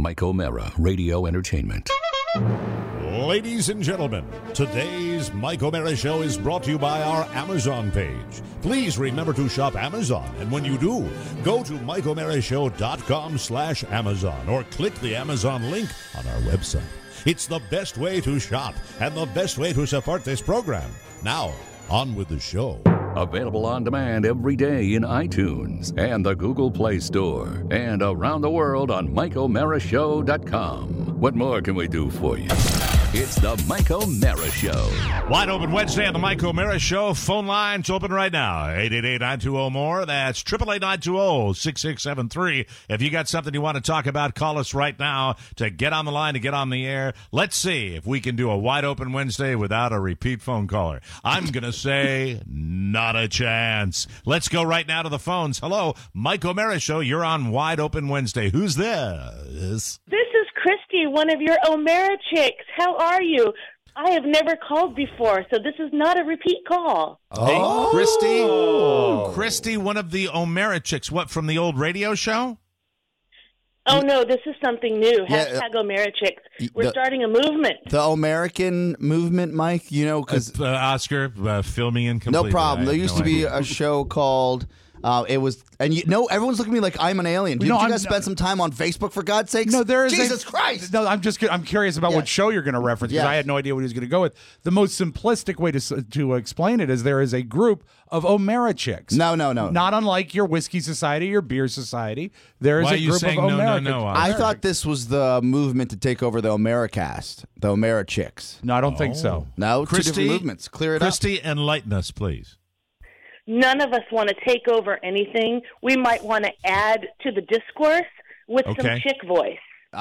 Mike O'Mara, Radio Entertainment. Ladies and gentlemen, today's Mike O'Mara Show is brought to you by our Amazon page. Please remember to shop Amazon, and when you do, go to MikeO'MaraShow.com/Amazon or click the Amazon link on our website. It's the best way to shop and the best way to support this program. Now, on with the show. Available on demand every day in iTunes and the Google Play Store and around the world on MikeO'MaraShow.com. What more can we do for you? It's the Mike O'Mara Show. Wide open Wednesday on the Mike O'Mara Show. Phone lines open right now. 888-920-MORE. That's 888-920-6673. If you got something you want to talk about, call us right now to get on the line, to get on the air. Let's see if we can do a wide open Wednesday without a repeat phone caller. I'm going to say not a chance. Let's go right now to the phones. Hello, Mike O'Mara Show. You're on Wide Open Wednesday. Who's this? This is Christy, one of your O'Mara chicks. How are you? I have never called before, so this is not a repeat call. Hey, Christy, one of the O'Mara chicks. What, from the old radio show? Oh, no, this is something new. Hashtag O'Mara chicks. We're starting a movement. The American movement, Mike, you know, because... Oscar, fill me in completely. No problem. There used to be a show called... everyone's looking at me like I'm an alien. Did you guys spend some time on Facebook, for God's sakes? No, there is Jesus Christ. No, I'm curious about what show you're going to reference because I had no idea what he was going to go with. The most simplistic way to explain it is there is a group of O'Mara chicks. No. Not unlike your whiskey society, your beer society. There is a group of O'Mara. No, I thought this was the movement to take over the O'Maracast, the O'Mara chicks. No, I don't think so. No, Christy, two different movements. Clear it up. Christy, enlighten us, please. None of us want to take over anything. We might want to add to the discourse with some chick voice. Okay.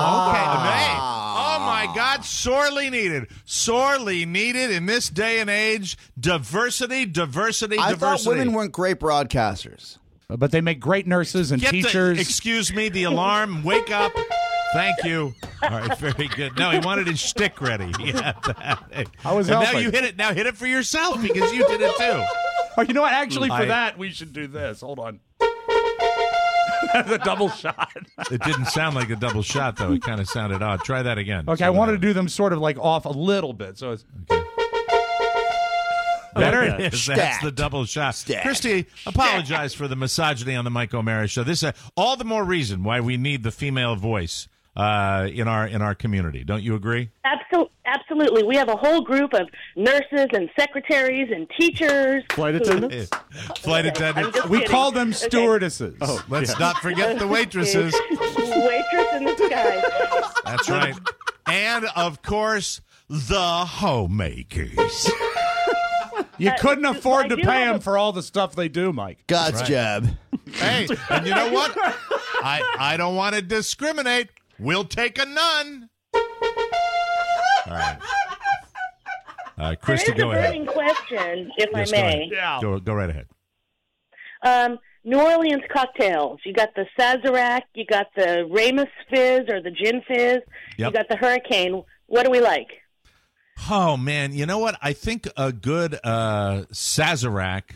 Oh, my God. Sorely needed in this day and age. Diversity. I thought women weren't great broadcasters. But they make great nurses and teachers. Excuse me, the alarm. Wake up. Thank you. All right, very good. No, he wanted his shtick ready. Yeah, I was helping. helping. Now you hit it. Now hit it for yourself because you did it too. Oh, you know what? Actually, for that, we should do this. Hold on. The double shot. It didn't sound like a double shot, though. It kind of sounded odd. Try that again. Okay, I wanted to do them sort of like off a little bit. So it's better. That's the double shot. Christy, apologize for the misogyny on the Mike O'Mara Show. This is all the more reason why we need the female voice in our community. Don't you agree? Absolutely. We have a whole group of nurses and secretaries and teachers. Flight attendants? Flight attendants. We call them stewardesses. Oh, let's not forget the waitresses. Waitress in the sky. That's right. And, of course, the homemakers. You couldn't afford to pay them for all the stuff they do, Mike. God's job. Hey, and you know what? I don't want to discriminate. We'll take a nun. All right. Christy, go ahead. There is a burning question, if I may. Go right ahead. New Orleans cocktails. You got the Sazerac, you got the Ramus Fizz or the Gin Fizz, you got the Hurricane. What do we like? Oh, man. You know what? I think a good Sazerac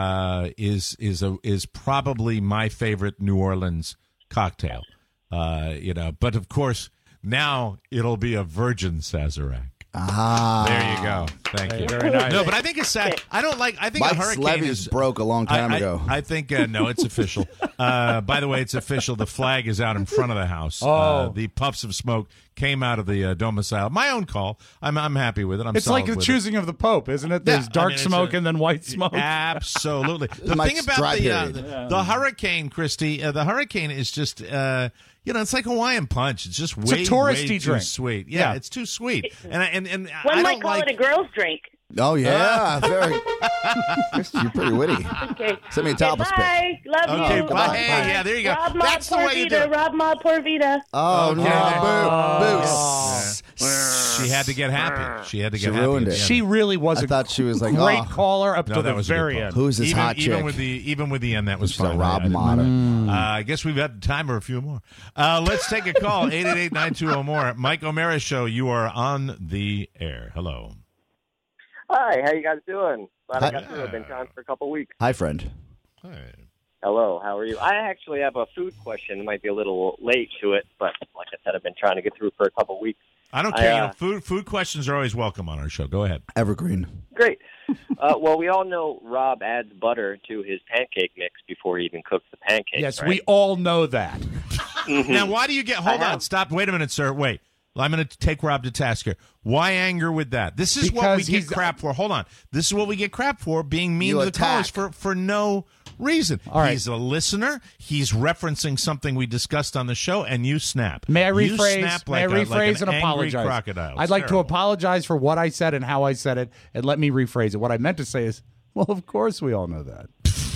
is probably my favorite New Orleans cocktail. But of course, now it'll be a virgin Sazerac. There you go. Thank you. Very nice. No, but I think it's I don't like. I think Mike's a hurricane levees broke a long time ago. I think no, it's official. By the way, it's official. The flag is out in front of the house. The puffs of smoke came out of the domicile. My own call. I'm happy with it. It's like the choosing of the Pope, isn't it? There's dark smoke and then white smoke. Absolutely. The thing about the hurricane, Christy, the hurricane is just. It's like Hawaiian Punch. It's just way touristy too sweet. Yeah, it's too sweet. And One might call it a girl's drink. Oh, yeah. Very. Christy, you're pretty witty. Okay. Send me a topless pic. Bye. Love you. Okay, bye. Hey, yeah, there you go. Rob That's the way you do it. Rob Ma Por Vida. Oh, no. Boo. She had to get happy. She ruined it. She really was I thought she was like, great caller up to the was very end. Who's this hot chick? Even with the end, that was She's a fine. Rob Mata. I guess we've got time for a few more. Let's take a call. 888-920-MORE. Mike O'Mara Show. You are on the air. Hello. Hi, how you guys doing? Glad I got through. I've been gone for a couple weeks. Hi, friend. Hello, how are you? I actually have a food question. It might be a little late to it, but like I trying to get through for a couple weeks. I don't care. Food questions are always welcome on our show. Go ahead. Evergreen. Great. Well, we all know Rob adds butter to his pancake mix before he even cooks the pancakes. Yes, right? we all know that. Now, why do you get... Hold on. Stop. Wait a minute, sir. Wait. I'm going to take Rob to task here. Why anger with that? This is what we get crap for. Hold on. This is what we get crap for, being mean to the callers for no reason. All right. He's a listener. He's referencing something we discussed on the show, and you snap. May I rephrase? You snap like May I rephrase an and apologize? Crocodile. I'd like to apologize for what I said and how I said it, and let me rephrase it. What I meant to say is, well, of course we all know that.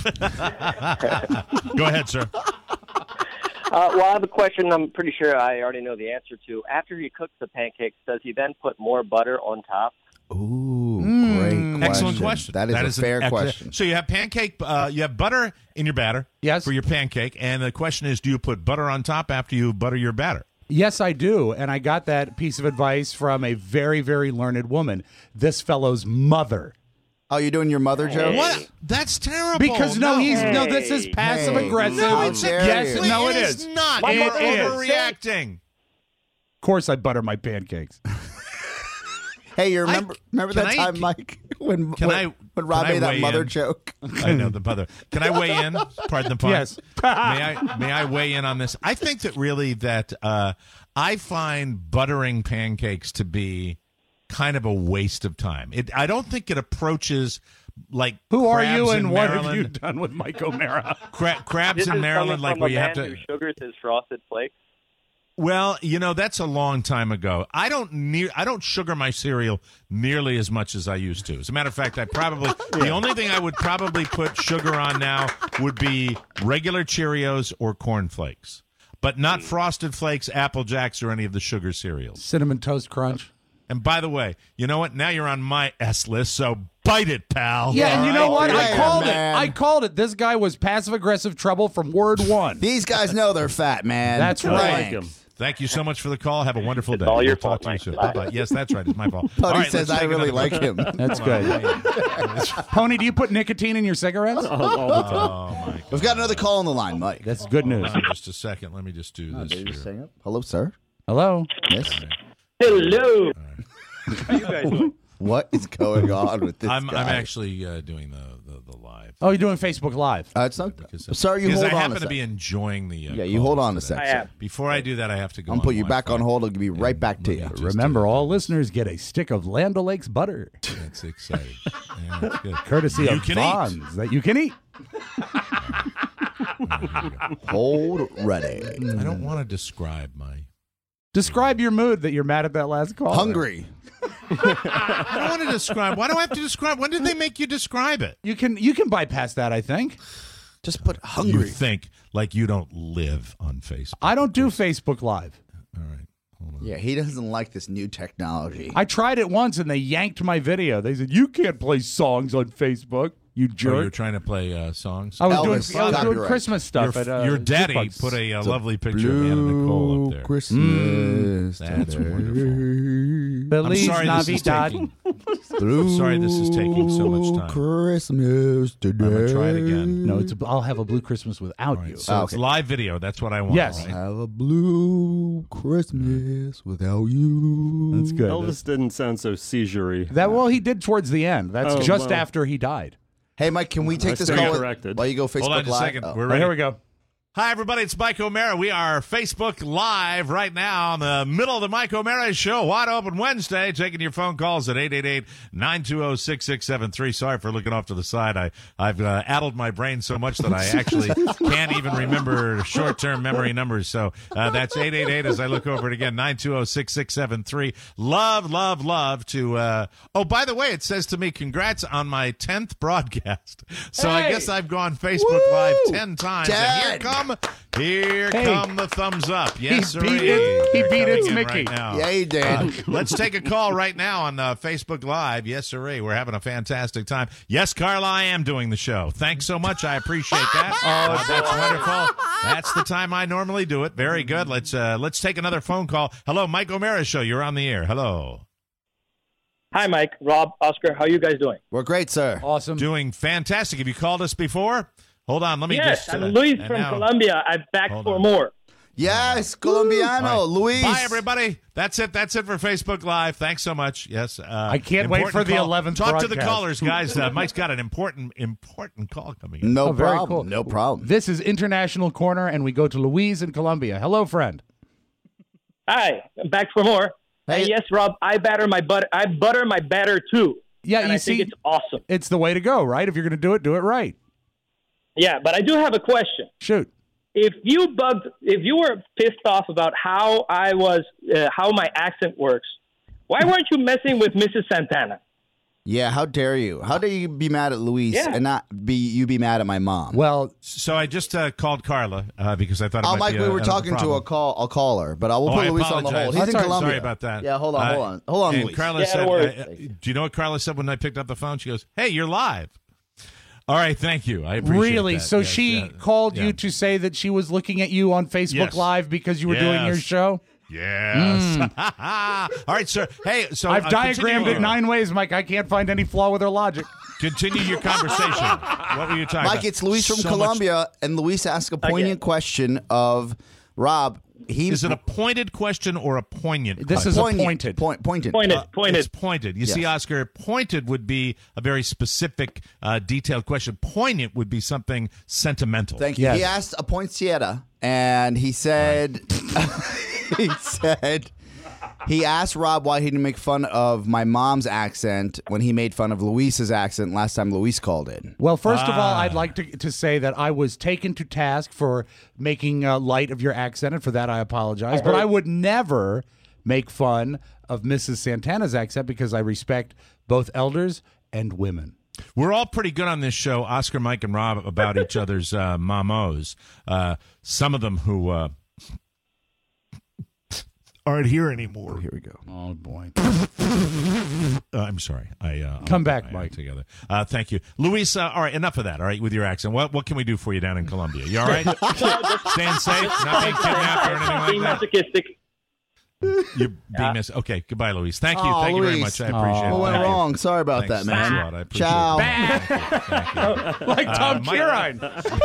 Go ahead, sir. Well, I have a question I'm pretty sure I already know the answer to. After he cooks the pancakes, does he then put more butter on top? Ooh, great question. Excellent question. That is a fair question. So you have you have butter in your batter for your pancake, and the question is, do you put butter on top after you butter your batter? Yes, I do, and I got that piece of advice from a very, very learned woman, this fellow's mother. Oh, you're doing your mother joke? What? That's terrible. Because this is passive aggressive. No, it's yes, no, it is. is Not. It You're is. overreacting. Of course, I butter my pancakes. Hey, you remember that time, Mike, when Rob made that mother joke? I know the mother. Can I weigh in? Pardon the pun. Yes. May I weigh in on this? I think that really that I find buttering pancakes to be kind of a waste of time. I don't think it approaches like who are you and what Maryland. have you done with Mike O'Mara? Crabs in Maryland, like where you have to. Who sugars his Frosted Flakes. Well, that's a long time ago. I don't sugar my cereal nearly as much as I used to. As a matter of fact, the only thing I would probably put sugar on now would be regular Cheerios or Corn Flakes, but not Frosted Flakes, Apple Jacks, or any of the sugar cereals. Cinnamon Toast Crunch. And by the way, you know what? Now you're on my S list, so bite it, pal. Yeah, and you know what? I called it. I called it. This guy was passive-aggressive trouble from word one. These guys know they're fat, man. That's right. I like him. Thank you so much for the call. Have a wonderful day. all your We'll talk fault, to you Mike. soon. Bye-bye. Yes, that's right. It's my fault. Pony All right, says let's I take really another like him. That's good. Pony, do you put nicotine in your cigarettes? All the time. Oh, my God. We've got another call on the line, Mike. That's good news. Hold on just a second. Let me just do this here. Hello, sir. Hello? Yes. Hello. How you guys doing? What is going on with this I'm guy? actually doing the live. Oh, you're doing Facebook Live. It's not. Sorry, you because hold I on happen a to be second. enjoying the. Yeah, you hold on a today. second. Before I do that, I have to go. I'm going to put you back on Wi-Fi. hold. I'll be right back to you. Just Remember, all listeners get a stick of Land O'Lakes butter, That's exciting. Yeah, that's good. courtesy You of can Vons, that you can eat. Hold ready. I don't want to describe my. Describe your mood that you're mad at that last call. Hungry. I don't want to describe. Why do I have to describe? When did they make you describe it? You can bypass that, I think. Just put You hungry. think like you don't live on Facebook. I don't do Facebook Live. All right. Hold on. Yeah, he doesn't like this new technology. I tried it once and they yanked my video. They said, you can't play songs on Facebook, you Oh, you're jerk. trying to play songs? I was Elvis, doing copyright. Christmas stuff. Your daddy Jukebox. put a lovely picture of Anna Nicole up there. Christmas. That's wonderful. I'm Feliz sorry this is Navidad. taking. Sorry this is taking so much time. Christmas today. I'm gonna try it again. No, I'll have a blue Christmas without All you. right, so it's live video. That's what I want. Yes. right? Have a blue Christmas without you. That's good. Elvis didn't sound so seizure-y. He did towards the end. That's Oh, just well. after he died. Hey, Mike, can we take this stand call corrected. while you go Facebook Hold on just a Live? second. Oh. We're Right, ready. here we go. Hi, everybody. It's Mike O'Mara. We are Facebook Live right now in the middle of the Mike O'Mara Show. Wide Open Wednesday. Taking your phone calls at 888-920-6673. Sorry for looking off to the side. I've addled my brain so much that I actually can't even remember short-term memory numbers. So that's 888 as I look over it again, 920-6673. Love to... oh, by the way, it says to me, congrats on my 10th broadcast. So I Hey! guess I've gone Facebook Live 10 times. And here come the thumbs up. Yes, He sir. beat it. He beat its Mickey. Right now. Yeah, he did. Let's take a call right now on Facebook Live. Yes, sir. We're having a fantastic time. Yes, Carla, I am doing the show. Thanks so much. I appreciate that. That's wonderful. That's the time I normally do it. Very good. Let's take another phone call. Hello, Mike O'Mara Show. You're on the air. Hello. Hi, Mike, Rob, Oscar. How are you guys doing? We're great, sir. Awesome. Doing fantastic. Have you called us before? Hold on. Let me Yes, just. I'm Luis and from now- Colombia. I'm back Hold for on. more. Yes, Colombiano, All right. Luis. Bye, everybody. That's it. That's it for Facebook Live. Thanks so much. Yes. I can't wait for the 11th Talk to the broadcast. callers, guys. Mike's got an important call coming in. No very problem. cool. No problem. This is International Corner, and we go to Louise in Colombia. Hello, friend. Hi, I'm back for more. Hey. And yes, Rob, I butter my batter too. Yeah, and you I see, think it's awesome. it's the way to go, right? If you're going to do it right. Yeah, but I do have a question. Shoot. If you were pissed off about how how my accent works, why weren't you messing with Mrs. Santana? Yeah, how dare you? How dare you be mad at Luis and not be mad at my mom? Well, So I just called Carla because I thought it Oh, might Mike, be we were another talking to problem. a caller, but I will Oh, put I Luis on the apologize. hold. He's in Sorry Colombia. Sorry about that. Yeah, hold on, And Luis. Carla Yeah, said, no worries. do you know what Carla said when I picked up the phone? She goes, "Hey, you're live." All right, thank you. I appreciate really? that. So Yes, she yeah. called Yeah. you to say that she was looking at you on Facebook Yes. Live because you were doing your Yes. show? Yes. All right, sir. Hey, so I've diagrammed continue- it 9 ways, Mike. I can't find any flaw with her logic. Continue your conversation. What were you talking about? Mike, it's Luis from So much- Colombia, and Luis asked a poignant question of Rob. Is it a pointed question or a poignant This question? is pointed? appointed. Pointed. Pointed. It's pointed. You see, Oscar, pointed would be a very specific, detailed question. Poignant would be something sentimental. Thank you. Yes. He asked a poinsettia, and he said, he asked Rob why he didn't make fun of my mom's accent when he made fun of Luis's accent last time Luis called in. Well, first of all, I'd like to say that I was taken to task for making light of your accent, and for that I apologize. But I would never make fun of Mrs. Santana's accent because I respect both elders and women. We're all pretty good on this show, Oscar, Mike, and Rob, about each other's mamos. Some of them who aren't here anymore. Here we go. Oh, boy. I'm sorry. Come back, I Mike. Together. Thank you, Luis. All right, enough of that. All right, with your accent. What can we do for you down in Colombia? You all right? Staying safe, not being kidnapped or anything Being like that. masochistic. You're being okay. Goodbye, Luis. Thank you. Oh, Thank you very Luis. much. I appreciate it. What went Thank you. wrong? Sorry about Thanks. that, man. Thanks a lot. I appreciate Ciao. it. Thank you. Like Tom Mike- Curine.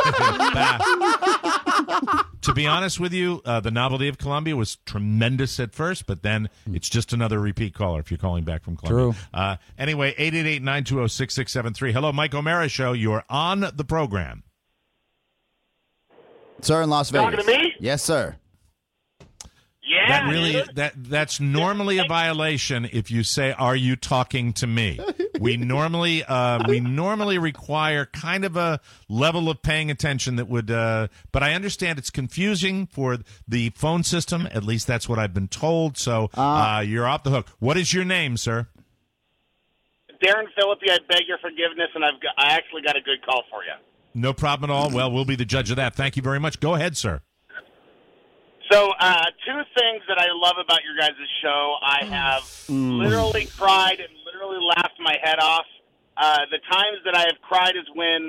To be honest with you, the novelty of Colombia was tremendous at first, but then it's just another repeat caller if you're calling back from Colombia. True. Anyway, 888-920-6673. Hello, Mike O'Mara Show. You are on the program. Sir, in Las Vegas. Talking to me? Yes, sir. Yeah. That really that's normally a violation if you say, "Are you talking to me?" We normally require kind of a level of paying attention that would. But I understand it's confusing for the phone system. At least that's what I've been told. So you're off the hook. What is your name, sir? Darren Philippi, I beg your forgiveness, and I actually got a good call for you. No problem at all. Well, we'll be the judge of that. Thank you very much. Go ahead, sir. So, two things that I love about your guys' show. I have literally cried and literally laughed my head off. The times that I have cried is when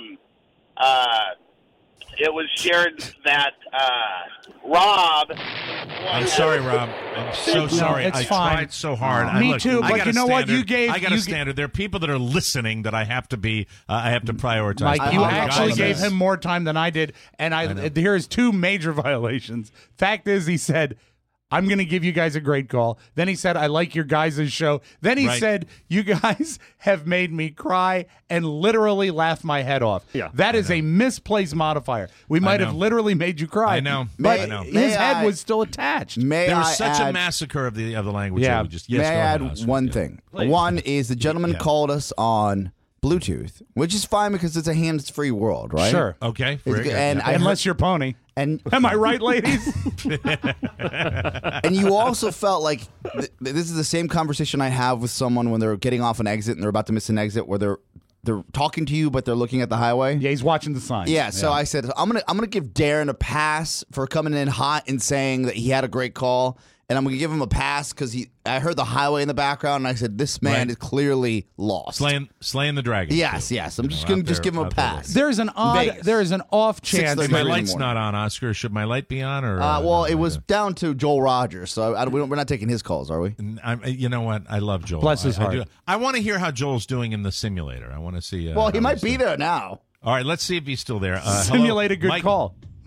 it was shared that Rob... I'm sorry, Rob. I'm so sorry. it's I fine. tried so hard. Me Look, too, I but got you a know what? standard. You gave- I got a you- standard. There are people that are listening that I have to be. I have to prioritize. Mike, you I actually apologize. gave him more time than I did, and here's 2 major violations. Fact is, he said, I'm going to give you guys a great call. Then he said, I like your guys' show. Then he Right. said, you guys have made me cry and literally laugh my head off. Yeah. That is a misplaced modifier. We might have know. literally made you cry. I know. But I know. his head was still attached. May There I was such add, a massacre of the language. Yeah. That we just yes. May I go ahead, add Oscar. one Yeah. thing? One is the gentleman called us on Bluetooth, which is fine because it's a hands-free world, right? Sure. Okay. It's Very good. good. And Yeah. I Unless you're pony. and Am I right, ladies? and you also felt like this is the same conversation I have with someone when they're getting off an exit and they're about to miss an exit where they're talking to you but they're looking at the highway. Yeah, he's watching the signs. Yeah, so I said I'm gonna give Darren a pass for coming in hot and saying that he had a great call, and I'm gonna give him a pass because I heard the highway in the background, and I said this man Right. is clearly lost. Slaying the dragon. Yes, too. yes. I'm just know, gonna out just there- give him a out there pass. with There's an Vegas. there is an off chance. 6:30 My in the light's morning. not on, Oscar. Should my light be on? Or Well, it was down to Joel Rogers, so we're not taking his calls, are we? You know what? I love Joel. Bless his heart. I want to hear how Joel's doing in the simulator. I want to see. Well, he how might he's be doing. there now. All right, let's see if he's still there. Simulate hello, a good Mike, call.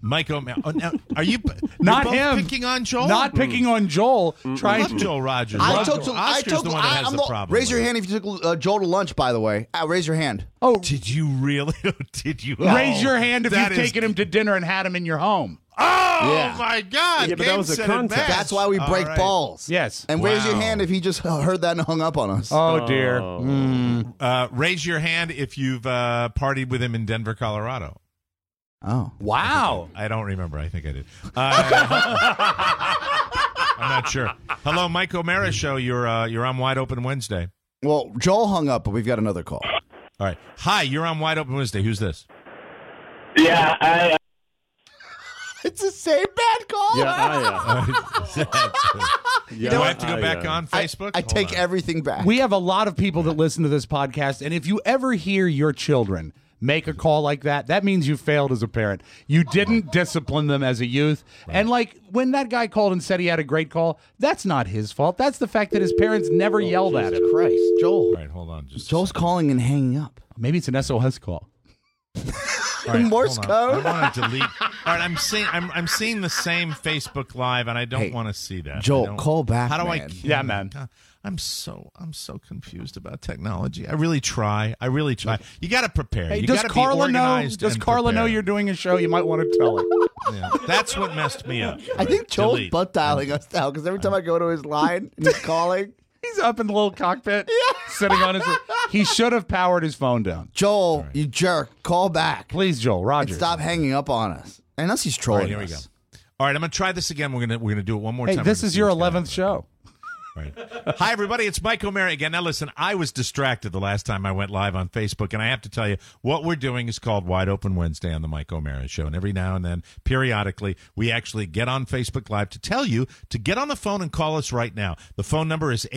Mike O'Mara. Oh, now, are you Not both him. picking on Joel? Not picking on Joel. I Trying love to Joel Rogers. Oscar's the one that has the problem. Raise your with it. hand if you took Joel to lunch, by the way. Raise your hand. Oh, Did you really? Did you? raise your hand if that you've is- taken him to dinner and had him in your home. Oh Yeah. my God! Yeah, but that Game, was a set, and contest. match. That's why we All break right. balls. Yes. And raise your Wow. hand if he just heard that and hung up on us. Oh dear. Raise your hand if you've partied with him in Denver, Colorado. Oh. Wow. I don't remember. I think I did. I'm not sure. Hello, Mike O'Mara Show. You're on Wide Open Wednesday. Well, Joel hung up, but we've got another call. All right. Hi, you're on Wide Open Wednesday. Who's this? Yeah, I It's the same bad call. Yeah, Do I have to go back on I, Facebook? I Hold take on. everything back. We have a lot of people that listen to this podcast, and if you ever hear your children make a call like that, that means you failed as a parent. You didn't discipline them as a youth. And like when that guy called and said he had a great call, that's not his fault. That's the fact that his parents never yelled at him. Christ, Joel. All right, hold on. Just Joel's calling and hanging up. Maybe it's an SOS call. All right, Morse hold on. code. I want to delete. All right, I'm seeing the same Facebook Live, and I don't Hey, want to see that. Joel, I don't- call back, How do man. Yeah, man. God, I'm so confused about technology. I really try. You got to prepare. Hey, you does got to be Carla know? organized. Does and Carla know prepare. you're doing a show? You might want to tell her. Yeah, that's what messed me up. I think Joel's Delete. butt dialing us now because every time I go to his line and he's calling. He's up in the little cockpit, sitting on his. He should have powered his phone down. Joel, you jerk, call back. Please, Joel And Rogers. stop hanging up on us. Unless he's All trolling right, here we go. us. All right, I'm gonna try this again. We're gonna do it one more Hey, time. this We're gonna is see your what's going on. 11th show. Right. Hi, everybody. It's Mike O'Mara again. Now, listen, I was distracted the last time I went live on Facebook, and I have to tell you, what we're doing is called Wide Open Wednesday on the Mike O'Mara Show. And every now and then, periodically, we actually get on Facebook Live to tell you to get on the phone and call us right now. The phone number is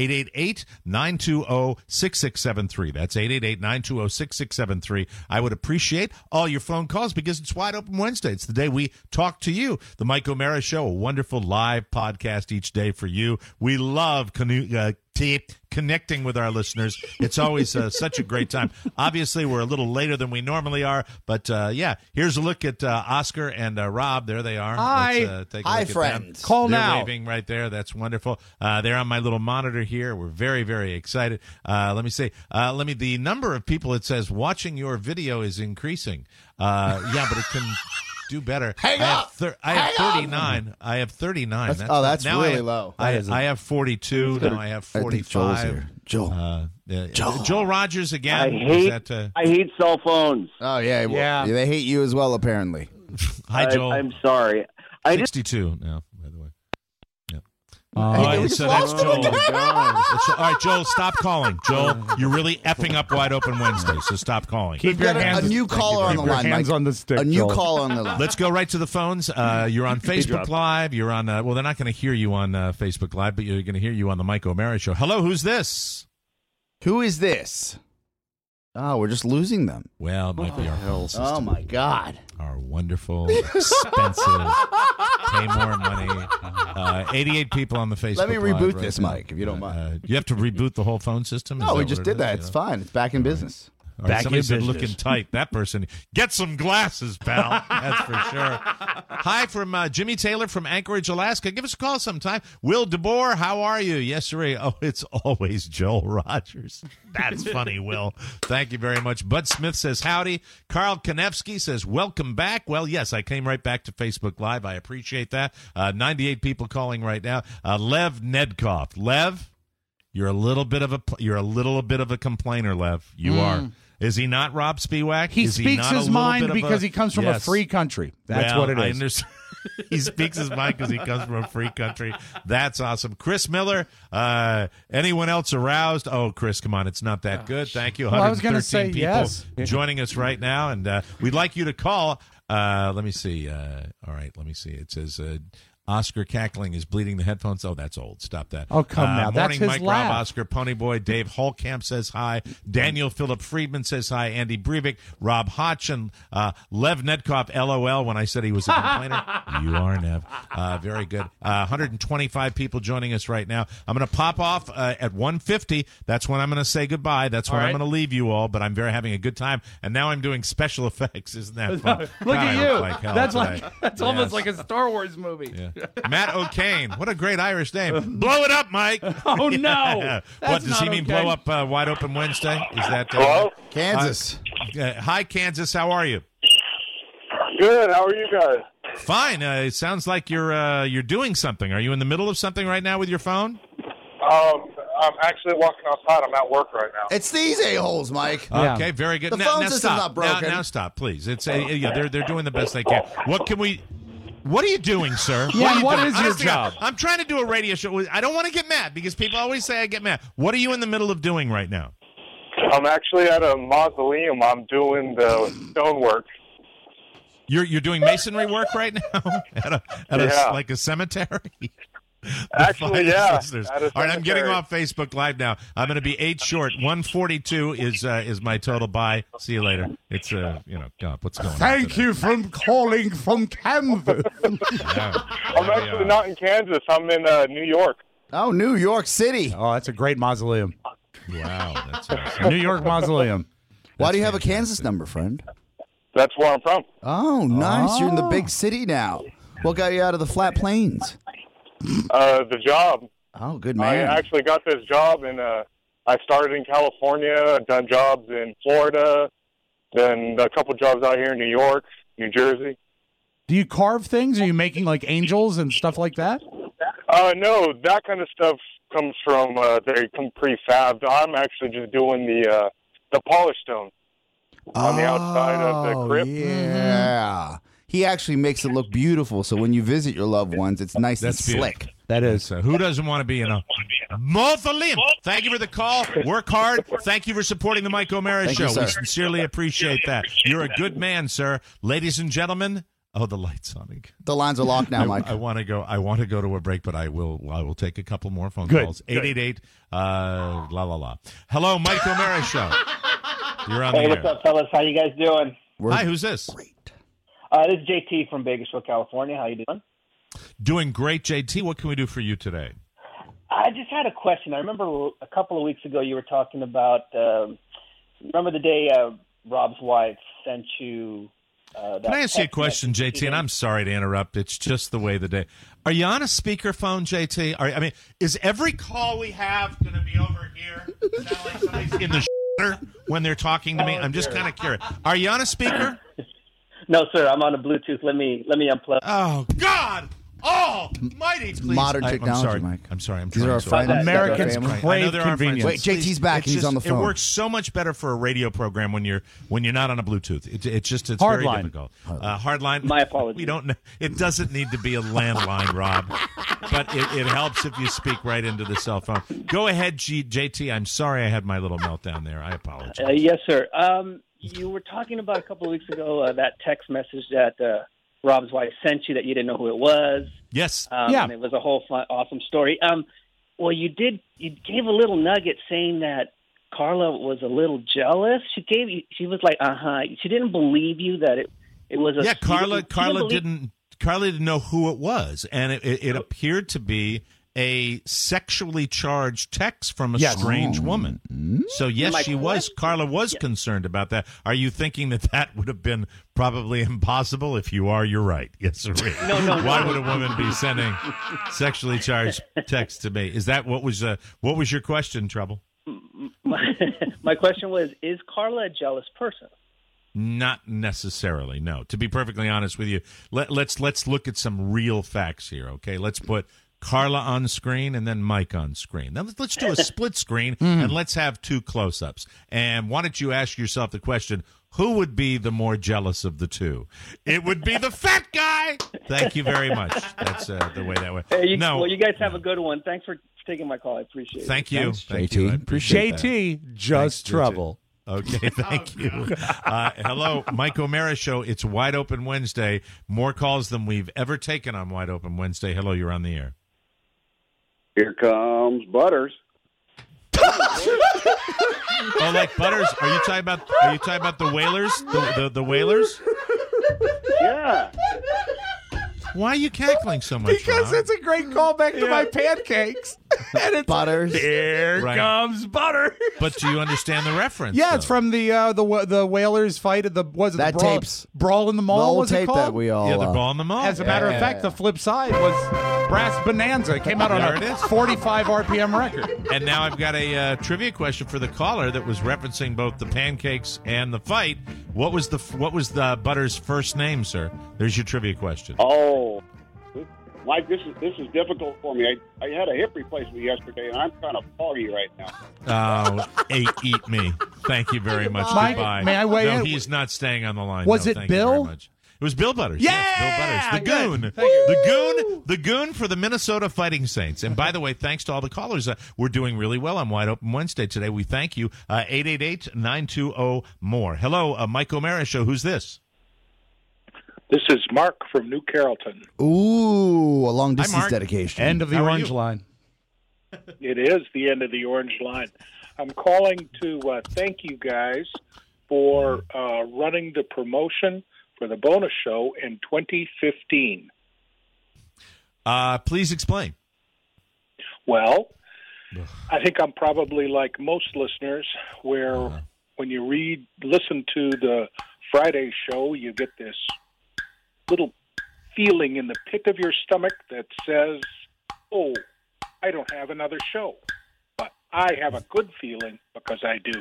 888-920-6673. That's 888-920-6673. I would appreciate all your phone calls because it's Wide Open Wednesday. It's the day we talk to you. The Mike O'Mara Show, a wonderful live podcast each day for you. We love connecting with our listeners. It's always such a great time. Obviously, we're a little later than we normally are, but yeah, here's a look at Oscar and Rob. There they are. Hi. Let's, take a Hi, look at friends. them. Call They're now. waving right there. That's wonderful. They're on my little monitor here. We're very, very excited. Let me see. The number of people it says watching your video is increasing. Yeah, but it can do better. Hang I up. I have 39. I have 39. That's now really I- low. I have 42. Now I have I think Joel's 45. here. Joel. Joel Rogers again. I hate cell phones. Oh, yeah. Well, Yeah. They hate you as well, apparently. Hi, Joel. I'm sorry. 62 now, by the way. Yeah. Hey, we just lost him Joel. again. All right, Joel, stop calling. Joel, you're really effing up Wide Open Wednesday, so stop calling. Keep We've your got hands. a new caller on the keep your line, hands Mike. on the stick. A new Joel. caller on the line. Let's go right to the phones. You're on Facebook dropped. Live. You're on, well, they're not going to hear you on Facebook Live, but you're going to hear you on the Mike O'Mara Show. Hello, who's this? Who is this? Oh, we're just losing them. Well, it might be our whole system. Oh, my God. Our wonderful, expensive, pay more money. 88 people on the Facebook Let me Live reboot right this, now. Mike, if you don't mind. You have to reboot the whole phone system? Is No, we that just what it did that. is? It's fine. It's back in business. All right, Back somebody in said business. looking tight. That person, get some glasses, pal. That's for sure. Hi from Jimmy Taylor from Anchorage, Alaska. Give us a call sometime. Will DeBoer, how are you? Yes, sir. Oh, it's always Joel Rogers. That's funny, Will. Thank you very much. Bud Smith says howdy. Carl Konevsky says welcome back. Well, yes, I came right back to Facebook Live. I appreciate that. 98 people calling right now. Lev Nedkoff. Lev, you're a little bit of a complainer, Lev. You are. Is he not, Rob Spiewak? He Is speaks not a his little mind bit of because he comes from a Yes. free country. That's Well, what it I is. understand. He speaks his mind because he comes from a free country. That's awesome. Chris Miller, anyone else aroused? Oh, Chris, come on. It's not that good. Thank you. Well, I was 113 gonna say people yes. joining us right now, and we'd like you to call. Let me see. All right, let me see. It says Oscar cackling is bleeding the headphones. Oh, that's old. Stop that. Oh, come now. That's Morning, his Mike, laugh. Rob, Oscar, Ponyboy, Dave Holtkamp says hi. Daniel Philip Friedman says hi. Andy Breivik, Rob Hotch, and Lev Nedkov, LOL, when I said he was a complainer. You are, Nev. Very good. 125 people joining us right now. I'm going to pop off at 1:50. That's when I'm going to say goodbye. That's when I'm going to leave you all, but I'm having a good time. And now I'm doing special effects. Isn't that fun? Look God, at I you. look like hell That's today. that's almost like a Star Wars movie. Yeah. Matt O'Kane. What a great Irish name. Blow it up, Mike. Oh, no. What, does he mean okay. blow up Wide Open Wednesday? Is that Hello? Kansas. hi, Kansas. How are you? Good. How are you guys? Fine. It sounds like you're doing something. Are you in the middle of something right now with your phone? I'm actually walking outside. I'm at work right now. It's these a-holes, Mike. Yeah. Okay, very good. The now, phone now system's stop. not broken. Now stop, please. It's they're doing the best they can. What are you doing, sir? Yeah, are you what doing? is your Honestly, job? I'm trying to do a radio show. I don't want to get mad because people always say I get mad. What are you in the middle of doing right now? I'm actually at a mausoleum. I'm doing the stonework. You're doing masonry work right now at Yeah. like a cemetery. Actually, yeah. Listeners. At a All right, I'm getting cemetery. off Facebook Live now. I'm going to be 8 short. 142 is my total. Bye. See you later. It's God, what's going on? Thank today? you for calling from Kansas. Yeah. I'm actually not in Kansas. I'm in New York. Oh, New York City. Oh, that's a great mausoleum. Wow, that's awesome. New York Mausoleum. Why do you have a Kansas number, friend? That's where I'm from. Oh, nice. You're in the big city now. What got you out of the flat plains? The job. Oh, good I man. actually got this job, and I started in California. I've done jobs in Florida, then a couple jobs out here in New York, New Jersey. Do you carve things? Are you making like angels and stuff like that? No, that kind of stuff comes from they come prefabbed. I'm actually just doing the polished stone on the outside of the crypt. Yeah. He actually makes it look beautiful, so when you visit your loved ones, it's nice That's and beautiful. slick. That is. So who doesn't want to be in a mausoleum? Thank you for the call. Work hard. Thank you for supporting the Mike O'Mara Thank Show. you, sir. We sincerely appreciate that. You're a good man, sir. Ladies and gentlemen. Oh, the light's on. The lines are locked now, Mike. I want to go. I want to go to a break, but I will take a couple more phone Good. calls. 888 la la la. Hello, Mike O'Mara Show. You're on Hey, the what's air. up, fellas? How you guys doing? Hi, who's this? Great. This is JT from Bakersfield, California. How you doing? Doing great, JT. What can we do for you today? I just had a question. I remember a couple of weeks ago you were talking about. Remember the day Rob's wife sent you. Can I ask you a question, JT? And I'm sorry to interrupt. It's just the way the day. Are you on a speakerphone, JT? I mean, is every call we have going to be over here? Sound like somebody's in the shitter when they're talking to me? I'm just kind of curious. Are you on a speaker? No, sir. I'm on a Bluetooth. Let me unplug. Oh God! Oh, mighty! Please. Modern technology, I'm sorry. Mike. I'm sorry. I'm These trying are our so friends. hard. Americans family. I know crave there are convenience. friends. Wait, JT's back. It's He's on the phone. It works so much better for a radio program when you're not on a Bluetooth. It's Hard very line. difficult. Hardline. My apologies. We don't. It doesn't need to be a landline, Rob, but it helps if you speak right into the cell phone. Go ahead, JT. I'm sorry I had my little meltdown there. I apologize. Yes, sir. You were talking about a couple of weeks ago that text message that Rob's wife sent you that you didn't know who it was. Yes. Yeah. And it was a whole awesome story. Well, you gave a little nugget saying that Carla was a little jealous. She was like, She didn't believe you that it was a. Yeah, Carla didn't. didn't know who it was, and it appeared to be a sexually charged text from a strange woman. So yes, Carla was concerned about that. Are you thinking that would have been probably impossible? If you are, you're right. Yes, sir. No. Why would a woman be sending sexually charged text to me? Is that what was your question, Trouble? My question was: is Carla a jealous person? Not necessarily, no. To be perfectly honest with you, let's look at some real facts here, okay? Let's put Carla on screen and then Mike on screen. Now let's do a split screen and let's have two close-ups. And why don't you ask yourself the question, who would be the more jealous of the two? It would be the fat guy. Thank you very much. That's the way that went. Hey, you guys have a good one. Thanks for taking my call. I appreciate it. Thank you. Thanks, Thank JT. you. I appreciate that. JT, just Thanks, JT. trouble. Okay, thank you. Hello, Mike O'Mara Show. It's Wide Open Wednesday. More calls than we've ever taken on Wide Open Wednesday. Hello, you're on the air. Here comes Butters. Oh, like Butters? Are you talking about the Whalers? The Whalers? Yeah. Why are you cackling so much? Because Rob? it's a great callback to my pancakes. And it's Butters. Here comes Butter. But do you understand the reference? Yeah, it's from the Whalers fight at the That brawl, tape's brawl in the mall. the old Was it tape called? that we all. the Brawl in the Mall. As a matter of fact, the flip side was Brass Bonanza. It came out on There a it is. 45 RPM record. And now I've got a trivia question for the caller that was referencing both the pancakes and the fight. What was the Butters' first name, sir? There's your trivia question. Oh, Mike, this is difficult for me. I had a hip replacement yesterday, and I'm kind of foggy right now. Oh, eat me. Thank you very much. Mike, Goodbye. may I weigh No, in? he's not staying on the line. Was No, it thank you Bill? very much. It was Bill Butters. Yeah, yes, Bill Butters. The good. goon. Thank you. The goon for the Minnesota Fighting Saints. And by the way, thanks to all the callers. We're doing really well on Wide Open Wednesday today. We thank you. 888-920-MORE. Hello, Mike O'Mara Show. Who's this? This is Mark from New Carrollton. Ooh, a long Hi, distance Mark. dedication. End of the How are orange you? line. It is the end of the orange line. I'm calling to thank you guys for running the promotion for the bonus show in 2015. Please explain. Well, I think I'm probably like most listeners, where when you listen to the Friday show, you get this little feeling in the pit of your stomach that says, oh, I don't have another show. But I have a good feeling because I do.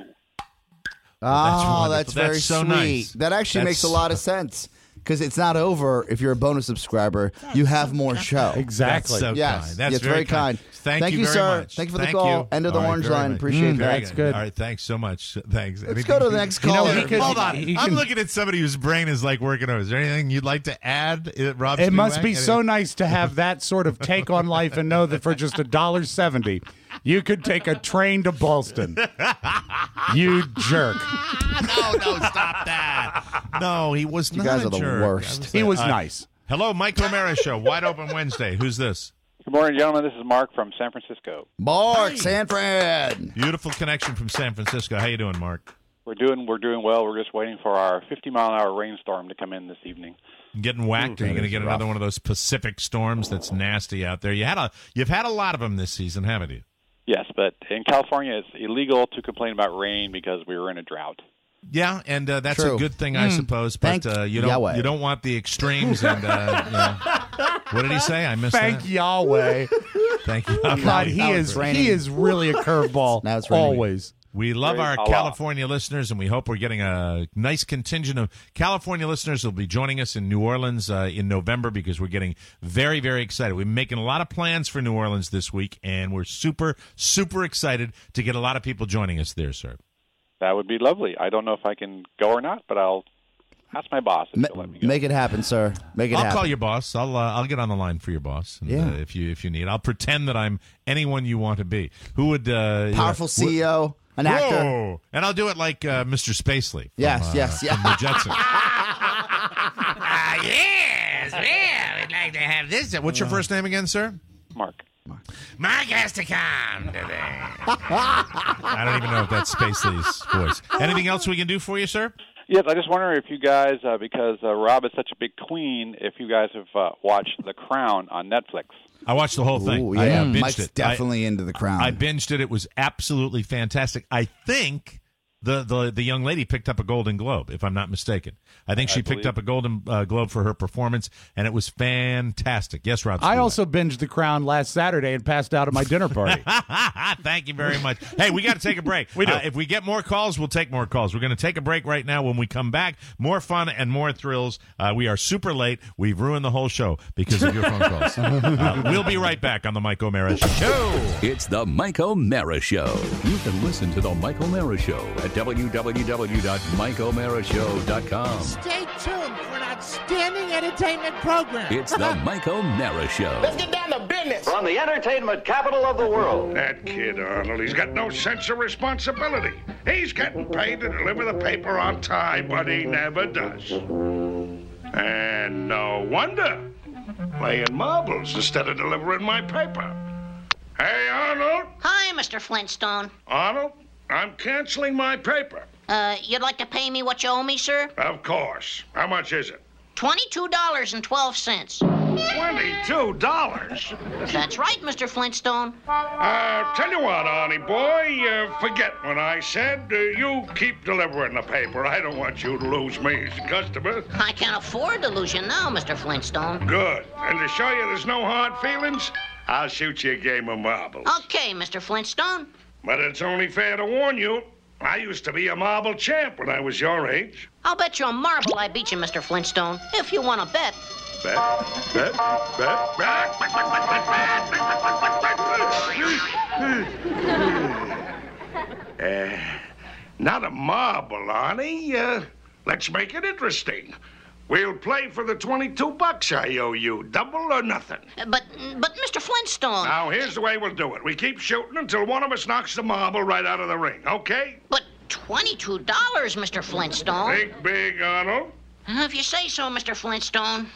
Oh, That's that's wonderful. very That's so sweet. nice. That actually makes a That's- lot of sense. Because it's not over if you're a bonus subscriber. You have more show. Exactly. That's so Yes. kind. That's Yes, very kind. Thank you very sir. much. Thank you for the call. End of the All right, orange very line. much. Appreciate Very that. That's good. All right, thanks so much. Thanks. Let's go to the next You know, caller. he could- Hold on. he I'm can- looking at somebody whose brain is like working over. Is there anything you'd like to add, Rob? It must Spivak? be so nice to have that sort of take on life and know that for just $1.70, you could take a train to Ballston. You jerk. No, stop that. No, he was You not guys a are the jerk. worst. I He was uh, nice. Hello, Mike O'Mara Show, Wide Open Wednesday. Who's this? Good morning, gentlemen. This is Mark from San Francisco. Mark Sanford. Beautiful connection from San Francisco. How you doing, Mark? We're doing well. We're just waiting for our 50-mile-an-hour rainstorm to come in this evening. Getting whacked? Are you going to get another one of those Pacific storms that's nasty out there? You've had a lot of them this season, haven't you? Yes, but in California, it's illegal to complain about rain because we were in a drought. Yeah, and that's True. a good thing, I suppose. But Thank you Yahweh. don't want the extremes. And what did he say? I missed Thank that. Yahweh. Thank you. God, he Now is it's raining. he is really a curveball. Now it's raining. Always. We love Praise our Allah. California listeners, and we hope we're getting a nice contingent of California listeners who will be joining us in New Orleans in November because we're getting very, very excited. We're making a lot of plans for New Orleans this week, and we're super, super excited to get a lot of people joining us there, sir. That would be lovely. I don't know if I can go or not, but I'll ask my boss if he'll let me go. Make it happen, sir. Make it I'll happen. call your boss. I'll get on the line for your boss. And, Yeah. if you need, I'll pretend that I'm anyone you want to be. Who would Powerful CEO, an actor. Whoa! And I'll do it like Mr. Spacely. From, Yes, yes. from the Jetsons. Yes, well, we'd like to have this. What's your first name again, sir? Mark. Mark has to come today. I don't even know if that's Spacely's voice. Anything else we can do for you, sir? Yes, I just wonder if you guys, because Rob is such a big queen, if you guys have watched The Crown on Netflix. I watched the whole thing. Ooh, I yeah. binged Mike's it. definitely into The Crown. I binged it. It was absolutely fantastic. I think the young lady picked up a Golden Globe, if I'm not mistaken. I think she picked up a Golden Globe for her performance, and it was fantastic. Yes, Rob? I also binged The Crown last Saturday and passed out at my dinner party. Thank you very much. Hey, we got to take a break. We do. If we get more calls, we'll take more calls. We're going to take a break right now. When we come back, more fun and more thrills. We are super late. We've ruined the whole show because of your phone calls. We'll be right back on the Mike O'Mara Show. It's the Mike O'Mara Show. You can listen to the Mike O'Mara Show at www.mikeomarashow.com. Stay tuned for that outstanding entertainment program. It's the Mike O'Mara Show. Let's get down to business. From the entertainment capital of the world. That kid, Arnold, he's got no sense of responsibility. He's getting paid to deliver the paper on time, but he never does. And no wonder. Playing marbles instead of delivering my paper. Hey, Arnold. Hi, Mr. Flintstone. Arnold, I'm canceling my paper. You'd like to pay me what you owe me, sir? Of course. How much is it? $22.12. $22? That's right, Mr. Flintstone. Tell you what, Arnie boy, forget what I said. You keep delivering the paper. I don't want you to lose me as a customer. I can't afford to lose you now, Mr. Flintstone. Good. And to show you there's no hard feelings, I'll shoot you a game of marbles. Okay, Mr. Flintstone. But it's only fair to warn you, I used to be a marble champ when I was your age. I'll bet you a marble I beat you, Mr. Flintstone, if you want to bet. Not a marble, Arnie. Let's make it interesting. We'll play for the $22 I owe you, double or nothing. But Mr. Flintstone... Now, here's the way we'll do it. We keep shooting until one of us knocks the marble right out of the ring, okay? But $22, Mr. Flintstone. Think big, Arnold. If you say so, Mr. Flintstone.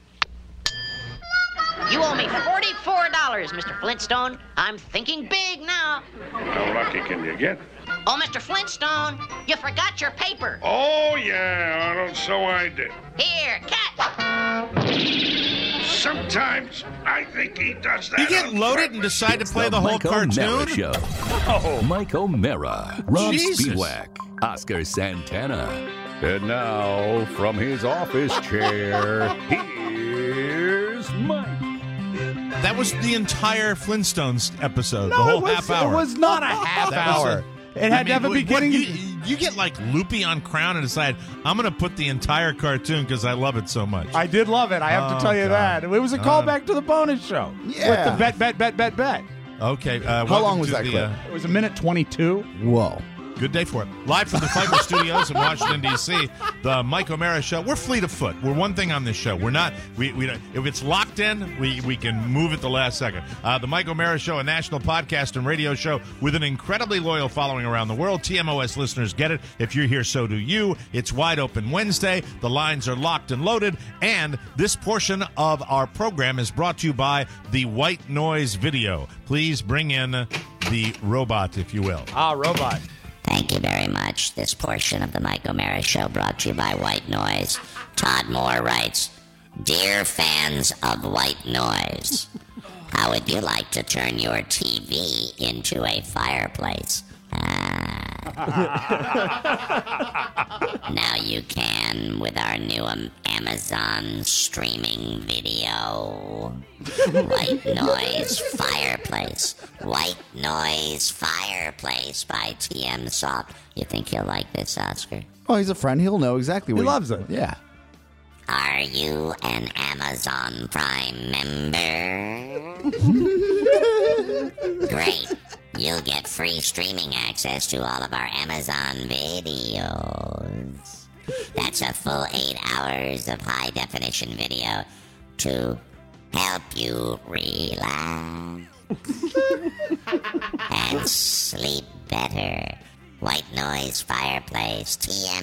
You owe me $44, Mr. Flintstone. I'm thinking big now. How lucky can you get? Oh, Mr. Flintstone, you forgot your paper. Oh, yeah, Arnold, so I did. Here, catch. Sometimes I think he does that. You get loaded and decide to play the whole Mike O'Mara cartoon? Show. Oh. Mike O'Mara, Rob Jesus. Spiewak, Oscar Santana. And now, from his office chair, here's Mike. That was the entire Flintstones episode, No, the whole it was, half hour. It was not a half That was hour. It had to have a what, beginning. You get like loopy on Crown and decide, I'm going to put the entire cartoon because I love it so much. I did love it. I have to tell you that. It was a callback to the bonus show. Yeah. With the bet. Okay. How long was that clip? It was 1:22. Whoa. Good day for it. Live from the Piper Studios in Washington, D.C., the Mike O'Mara Show. We're fleet of foot. We're one thing on this show. We're not, we don't, if it's locked in, we can move at the last second. The Mike O'Mara Show, a national podcast and radio show with an incredibly loyal following around the world. TMOS listeners get it. If you're here, so do you. It's Wide Open Wednesday. The lines are locked and loaded. And this portion of our program is brought to you by the White Noise Video. Please bring in the robot, if you will. Robot. Thank you very much. This portion of the Mike O'Mara Show brought to you by White Noise. Todd Moore writes, Dear fans of White Noise, how would you like to turn your TV into a fireplace? Now you can with our new Amazon streaming video. White Noise Fireplace. White Noise Fireplace by TM Soft. You think you'll like this, Oscar? Oh, he's a friend. He'll know exactly what He loves it. Yeah. Are you an Amazon Prime member? Great. You'll get free streaming access to all of our Amazon videos. That's a full 8 hours of high-definition video to help you relax and sleep better. White Noise Fireplace,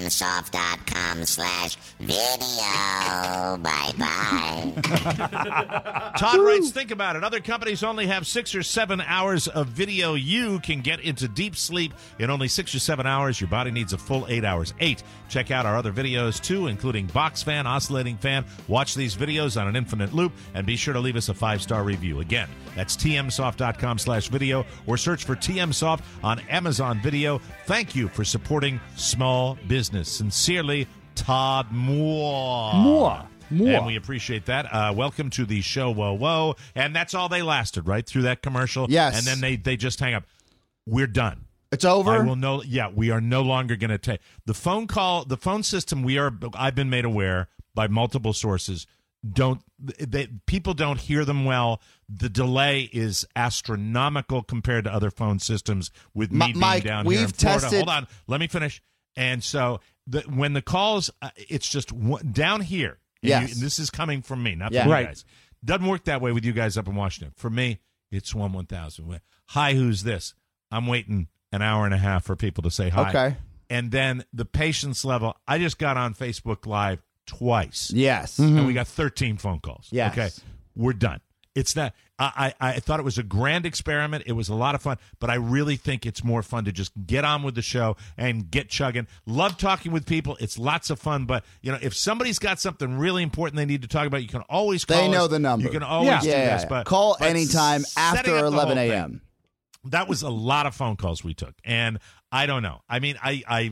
tmsoft.com/video. Bye-bye. Todd writes, think about it. Other companies only have 6 or 7 hours of video. You can get into deep sleep in only 6 or 7 hours. Your body needs a full 8 hours. 8. Check out our other videos, too, including Box Fan, Oscillating Fan. Watch these videos on an infinite loop, and be sure to leave us a 5-star review. Again, that's tmsoft.com/video, or search for TM Soft on Amazon Video. Thank you for supporting small business. Sincerely, Todd Moore. More. And we appreciate that. Welcome to the show, Whoa, Whoa. And that's all they lasted, right, through that commercial? Yes. And then they just hang up. We're done. It's over? We are no longer going to take the phone call, the phone system. I've been made aware by multiple sources. People don't hear them well. The delay is astronomical compared to other phone systems. With me being Mike, down we've here in Florida, tested. hold on, let me finish. And so when the calls, it's just down here And Yes. and this is coming from me, not Yeah. from you Right. guys. Doesn't work that way with you guys up in Washington. For me, it's 1-1000. Hi, who's this? I'm waiting an hour and a half for people to say hi. Okay. And then the patience level. I just got on Facebook Live twice. Yes. And we got 13 phone calls. Yes. Okay. We're done. It's not. I thought it was a grand experiment. It was a lot of fun, but I really think it's more fun to just get on with the show and get chugging. Love talking with people. It's lots of fun, but if somebody's got something really important they need to talk about, you can always call They know us. the number. You can always do this, but call but anytime setting after up the 11 whole thing, a.m. That was a lot of phone calls we took, and I don't know. I mean,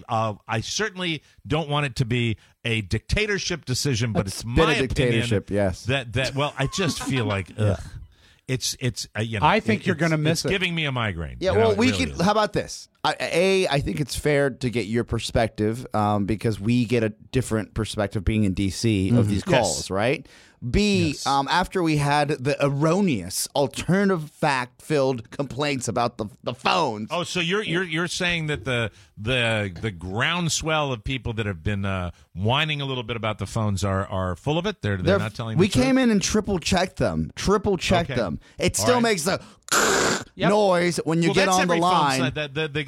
I certainly don't want it to be a dictatorship decision, but it's my been a dictatorship, opinion yes. That well, I just feel like ugh. It's I think you're going to miss it's it. giving me a migraine. Yeah, You know, well, it we really could. is. How about this? I think it's fair to get your perspective because we get a different perspective being in D.C. of these Yes. calls, right? B, after we had the erroneous, alternative fact-filled complaints about the phones. Oh, so you're saying that the groundswell of people that have been whining a little bit about the phones are full of it? They're not telling. We the truth? came in and triple checked them. Okay. them. It All still right. makes the noise when you Well, get that's on the every phone line. side.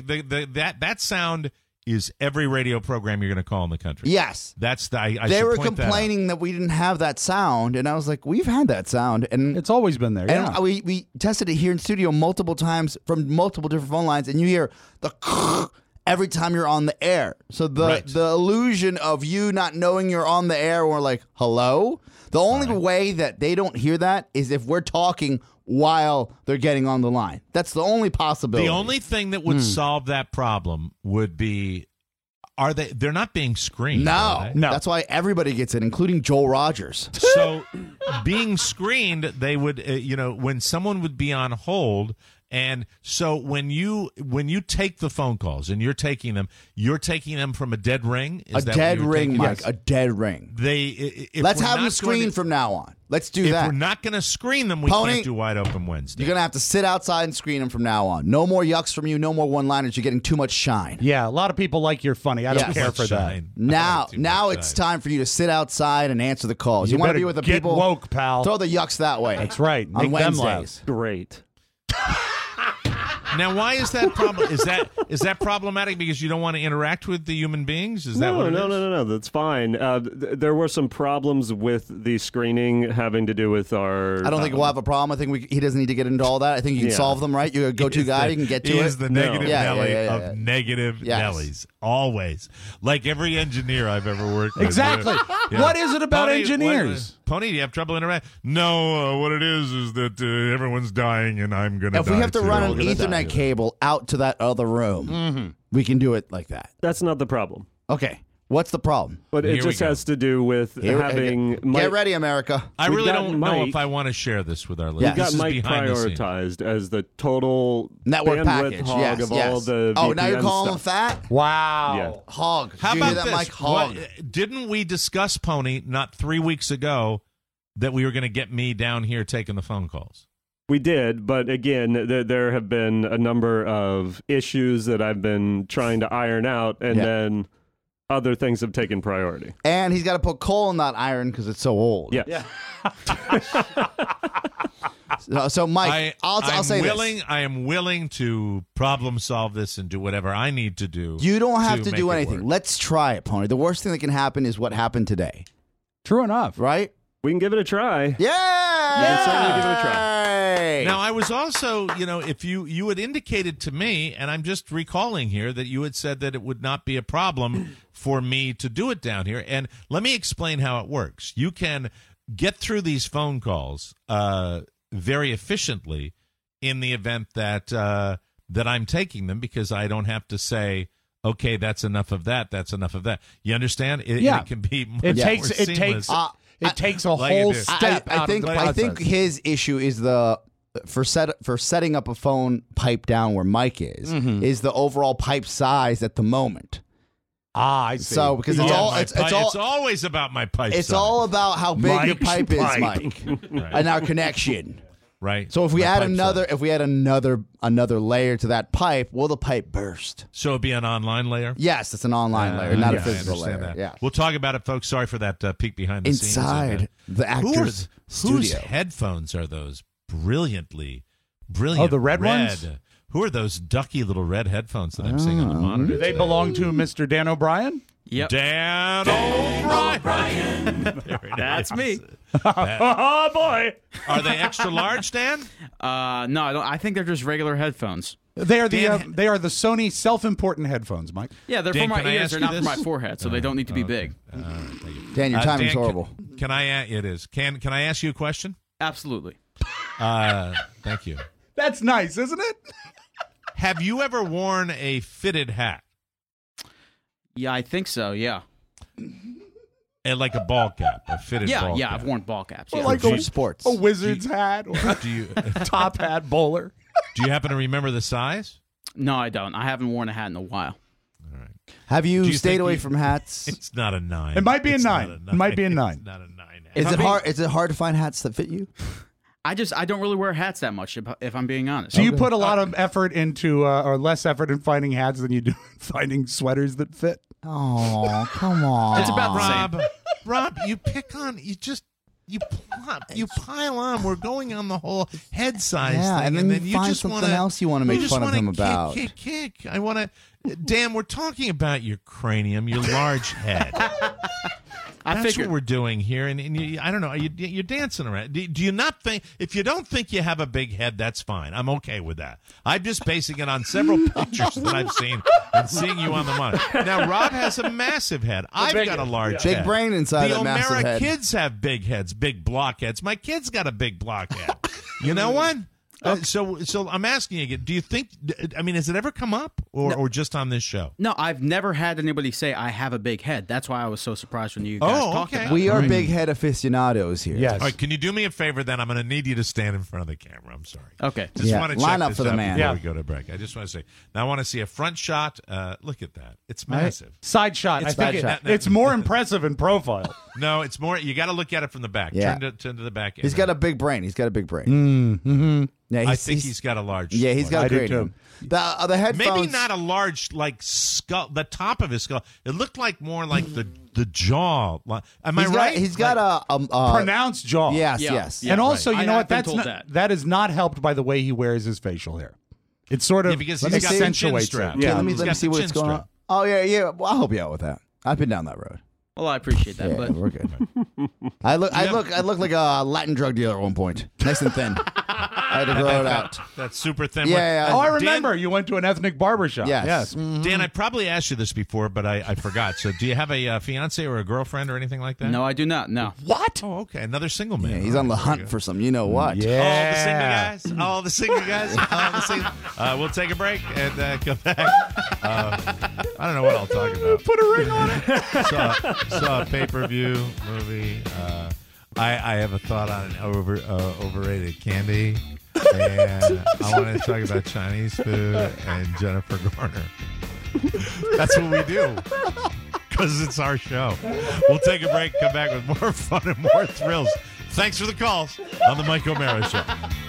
That sound is every radio program you're going to call in the country. Yes. That's the. I They should were point that out. complaining that we didn't have that sound, and I was like, "We've had that sound, and It's always been there. and Yeah. we tested it here in studio multiple times from multiple different phone lines, and you hear the every time you're on the air. So Right. the illusion of you not knowing you're on the air, or like, hello. The only way that they don't hear that is if we're talking while they're getting on the line. That's the only possibility. The only thing that would solve that problem would be, they're not being screened. are they? That's why everybody gets it, including Joel Rogers. So being screened, they would, when someone would be on hold. And so when you take the phone calls and you're taking them from a dead ring. Is A that dead what you're ring, taking? Mike. A dead ring. Let's have them screened from now on. Let's do if that. we're not going to screen them, we Pony, can't do Wide Open Wednesday. You're going to have to sit outside and screen them from now on. No more yucks from you. No more one-liners. You're getting too much shine. Yeah, a lot of people like you're funny. I don't Yes. care for that. Now it's time for you to sit outside and answer the calls. You You want to better be with the get people? woke, pal. Throw the yucks that way. That's right. On Make them Wednesdays. Great. Now, why is that problem? Is that problematic because you don't want to interact with the human beings? Is that what it is? No. That's fine. There were some problems with the screening having to do with our. I don't think we'll have a problem. I think he doesn't need to get into all that. I think you can Yeah. solve them, right? You're a go-to guy. You can get to He it. is the negative Nelly yeah. of negative Yes. Nellies. Always. Like every engineer I've ever worked with. Exactly. What is it about engineers? Pony, do you have trouble interacting? No, what it is that everyone's dying and I'm going to die. If we have to too. run an Ethernet cable out to that other room, we can do it like that. That's not the problem. Okay. What's the problem? But it just has to do with having. Get ready, America. I We've really got don't know Mike- if I want to share this with our We've listeners. got This is Mike behind the scenes. prioritized as the total Network bandwidth package. hog Yes, of yes. all the. Oh, now you're VPN calling him stuff. fat? Wow. Yeah. Hog. How Did you about hear that, this? Mike? Hog. Didn't we discuss, Pony, not 3 weeks ago that we were going to get me down here taking the phone calls? We did, but again, there have been a number of issues that I've been trying to iron out, and Yeah. then other things have taken priority. And he's got to put coal in that iron because it's so old. Yeah. So Mike, I'll say this. I am willing to problem solve this and do whatever I need to do. You don't have to make do it anything. work. Let's try it, Pony. The worst thing that can happen is what happened today. True enough. Right? We can give it a try. Yeah! We can certainly give it a try. Now, I was also, if you had indicated to me, and I'm just recalling here that you had said that it would not be a problem for me to do it down here. And let me explain how it works. You can get through these phone calls very efficiently in the event that that I'm taking them because I don't have to say, okay, that's enough of that. That's enough of that. You understand? Yeah. It can be much It more takes seamless. it takes a like it whole is. step I out think of the I think process. his issue is for setting up a phone pipe down where Mike is the overall pipe size at the moment. I see. So because it's Yeah, all my it's pipe- all it's always about my pipe it's size. all about how big your Mike's pipe is, pipe. Mike, and our connection. right? So if we My add pipe's another layer to that pipe, will the pipe burst? So it'd be an online layer? Yes, it's an online layer, not a physical I understand layer. that. Yeah. We'll talk about it, folks. Sorry for that peek behind the scenes. Inside the actor's Whose studio. headphones are those? Brilliant. Oh, the red ones? Who are those ducky little red headphones that I'm seeing on the monitor? Do they belong to Mr. Dan O'Brien? Yep. Dan O'Brien. That's me. Oh, boy. Are they extra large, Dan? No, I don't. I think they're just regular headphones. They are the Sony self-important headphones, Mike. Yeah, they're Dan, for can my I ears. ask They're you not for this? my forehead, so they don't need to be big. Dan, your timing's Dan, horrible. Can I? It is. Can I ask you a question? Absolutely. Thank you. That's nice, isn't it? Have you ever worn a fitted hat? Yeah, I think so. Yeah. And like a ball cap, a fitted ball cap. I've worn ball caps. Or Yeah. like sports. A Wizards hat or Do you top hat bowler. do you happen to remember the size? No, I don't. I haven't worn a hat in a while. Have you, Do you stayed think away you- from hats? It's not a 9. It might be a It's 9. not It might be a 9. It's not a 9. Is it hard to find hats that fit you? I don't really wear hats that much, if I'm being honest. Do you put a lot of effort into, or less effort in finding hats than you do in finding sweaters that fit? Oh, come on. It's about the same. Rob, you pick on you pile on. We're going on the whole head size Yeah, thing, and then you you find just something wanna, else you wanna make fun of him about. Kick. I want to. Dan, we're talking about your cranium, your large head. That's what we're doing here, and you, I don't know. You're dancing around. Do you not think? If you don't think you have a big head, that's fine. I'm okay with that. I'm just basing it on several pictures that I've seen and seeing you on the monitor. Now, Rob has a massive head. I've got a large big head. brain inside the that massive O'Mara head. kids have big heads, big block heads. My kid's got a big block head. You know what? So I'm asking you again. Do you think? I mean, has it ever come up, or just on this show? No, I've never had anybody say I have a big head. That's why I was so surprised when you guys talked about it. We are big head aficionados here. Yes. All right, can you do me a favor then? I'm going to need you to stand in front of the camera. I'm sorry. Okay. Just Yeah, want to line check up this for the out man. before Yeah. we go to break. I just want to say, now I want to see a front shot. Look at that. It's massive. Side shot. It's I think side shot. it's more impressive in profile. No, it's more. You got to look at it from the back. Yeah. Turn to the back. He's got a big brain. Mm-hmm. Yeah, I think he's got a large. Yeah, he's got I a do great. too. The headphones. Maybe not a large like skull. The top of his skull. It looked like more like the jaw. Am I right? He's got a pronounced jaw. Yes, yes. And also, right. you know I what? have been That's told that is not helped by the way he wears his facial hair. It sort of because he's got the chin accentuates strap. it. Yeah, Yeah. let me He's got see the what's chin going on. strap. Oh yeah. Well, I'll help you out with that. I've been down that road. Well, I appreciate that, Yeah, but we're good. I look like a Latin drug dealer at one point, nice and thin. I had to grow it out. That's super thin. Yeah. Oh, I Dan- remember. You went to an ethnic barbershop. Yes. Dan, I probably asked you this before, but I forgot. So, do you have a fiance or a girlfriend or anything like that? no, I do not. No. What? Oh, okay. Another single man. Yeah, he's on the hunt for some. You know what? Yeah. All the single guys. All the single. We'll take a break and come back. I don't know what I'll talk about. Put a ring on it. Saw a pay-per-view movie. I have a thought on an overrated candy, and I want to talk about Chinese food and Jennifer Garner. That's what we do because it's our show. We'll take a break, come back with more fun and more thrills. Thanks for the calls on the Mike O'Mara Show.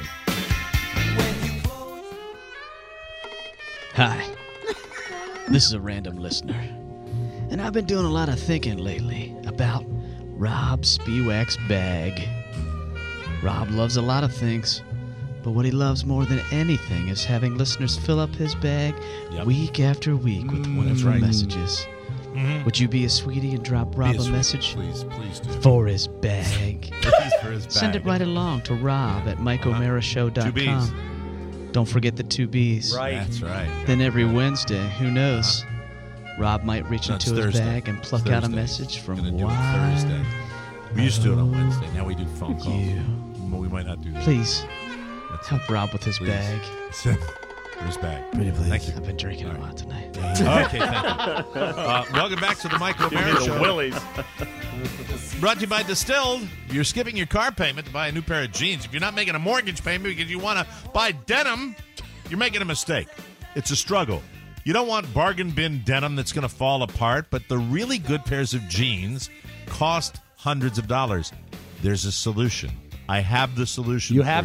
Hi, this is a random listener, and I've been doing a lot of thinking lately about Rob Spiewak's bag. Rob loves a lot of things, but what he loves more than anything is having listeners fill up his bag week after week with wonderful messages. Mhm. Would you be a sweetie and drop Rob a sweetie, message? please do. For his bag. Please for his Send bag. it right along to Rob at MikeO'MaraShow.com. 2 B's. Don't forget the 2 B's. Right. That's right. Then every Wednesday, who knows, Rob might reach No, it's into his Thursday. bag and pluck It's out a Thursday. message from Gonna do it one. Thursday. We used to do it on Wednesday. Now we do phone calls. We might not do that. Please help Rob with his Please. bag. For his bag. Pretty please. Thank you. I've been drinking a lot tonight. Okay, thank you. Welcome back to the Mike O'Mara Show. Willies. Brought to you by Distilled. You're skipping your car payment to buy a new pair of jeans. If you're not making a mortgage payment because you want to buy denim, you're making a mistake. It's a struggle. You don't want bargain bin denim that's going to fall apart, but the really good pairs of jeans cost hundreds of dollars. There's a solution. I have the solution. You for have it?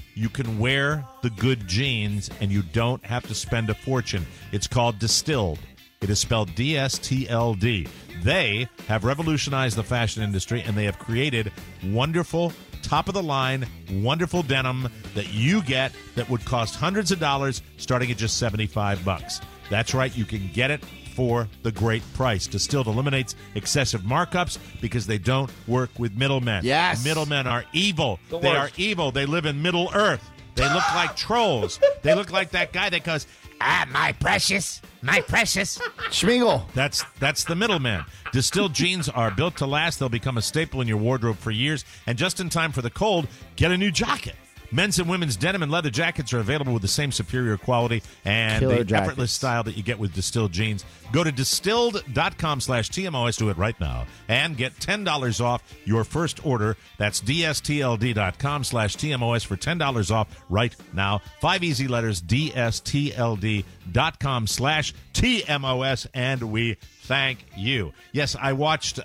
you can wear the good jeans and you don't have to spend a fortune. It's called Distilled. It is spelled D-S-T-L-D. They have revolutionized the fashion industry, and they have created wonderful, top-of-the-line, wonderful denim that you get that would cost hundreds of dollars starting at just $75. That's right, you can get it for the great price. Distilled eliminates excessive markups because they don't work with middlemen. Yes. Middlemen are evil. The They are worst. evil. They live in Middle Earth. They look like trolls. They look like that guy that goes, my precious, my precious. Schmingel. That's the middleman. Distilled jeans are built to last. They'll become a staple in your wardrobe for years. And just in time for the cold, get a new jacket. Men's and women's denim and leather jackets are available with the same superior quality and Killer the jackets. effortless style that you get with Distilled jeans. Go to distilled.com/TMOS. Do it right now and get $10 off your first order. That's DSTLD.com/TMOS for $10 off right now. 5 easy letters, DSTLD.com/TMOS, and we thank you. Yes, I watched...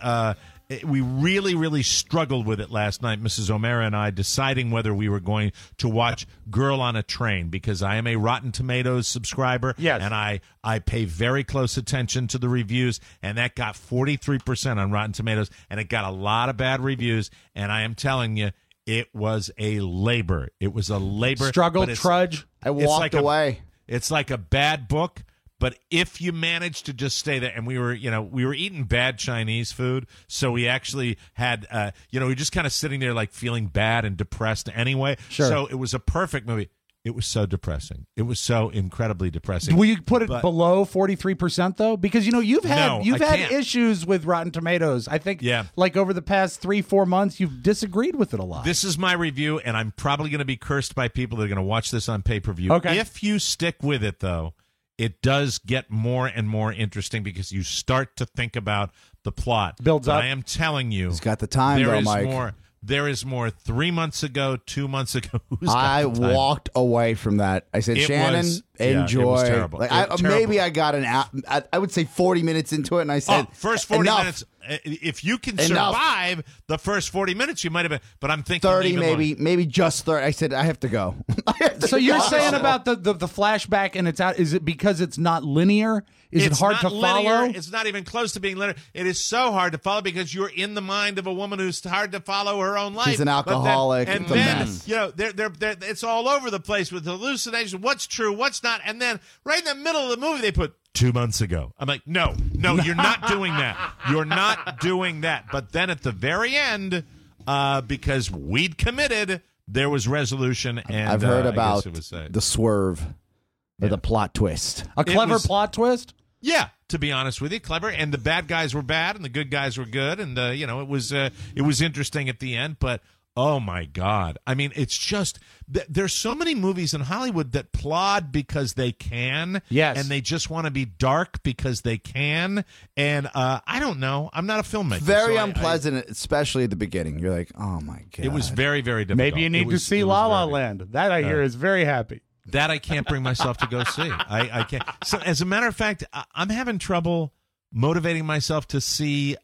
we really, really struggled with it last night, Mrs. O'Mara and I, deciding whether we were going to watch Girl on a Train, because I am a Rotten Tomatoes subscriber. Yes. And I pay very close attention to the reviews, and that got 43% on Rotten Tomatoes, and it got a lot of bad reviews, and I am telling you, it was a labor. It was a labor. Struggle, but it's- trudge. I it's walked like away. It's like a bad book. But if you manage to just stay there, and we were eating bad Chinese food, so we actually had, we were just kind of sitting there like feeling bad and depressed anyway. Sure. So it was a perfect movie. It was so depressing. It was so incredibly depressing. Will you put it But- below 43% though? Because you've had No, I can't. issues with Rotten Tomatoes. I think like over the past 3-4 months you've disagreed with it a lot. This is my review, and I'm probably going to be cursed by people that are going to watch this on pay-per-view. Okay. If you stick with it, though, it does get more and more interesting because you start to think about the plot. Builds But up. I am telling you, He's got the time, there though, is Mike. more. There is more 3 months ago, 2 months ago. Who's got I the time? walked away from that. I said, It Shannon, was- yeah, it was enjoy. terrible. Like, It was maybe terrible. I got I would say 40 minutes into it, and I said, First 40 enough. minutes. If you can Enough. survive the first 40 minutes, you might have been. But I'm thinking 30, even maybe just 30. I said, I have to go. So you're saying about the flashback and it's out? Is it because it's not linear? Is It's it hard not to linear. follow? It's not even close to being linear. It is so hard to follow because you're in the mind of a woman who's hard to follow her own life. She's an But then- alcoholic. and It's a then, mess. they're it's all over the place with hallucinations. What's true? What's not? And then right in the middle of the movie, they put 2 months ago. I'm like, no, you're not doing that. You're not doing that. But then at the very end, because we'd committed, there was resolution. And I've heard I guess about it was, the swerve or the plot twist. A clever was- plot twist? Yeah, to be honest with you, clever, and the bad guys were bad, and the good guys were good, and it was interesting at the end. But oh my God, I mean, it's just there's so many movies in Hollywood that plod because they can, Yes. and they just want to be dark because they can, and I don't know, I'm not a filmmaker. Very so unpleasant, especially at the beginning. You're like, oh my God. It was very, very difficult. Maybe you need to see La La Land. That I hear is very happy. That I can't bring myself to go see. I can't. So, as a matter of fact, I'm having trouble motivating myself to see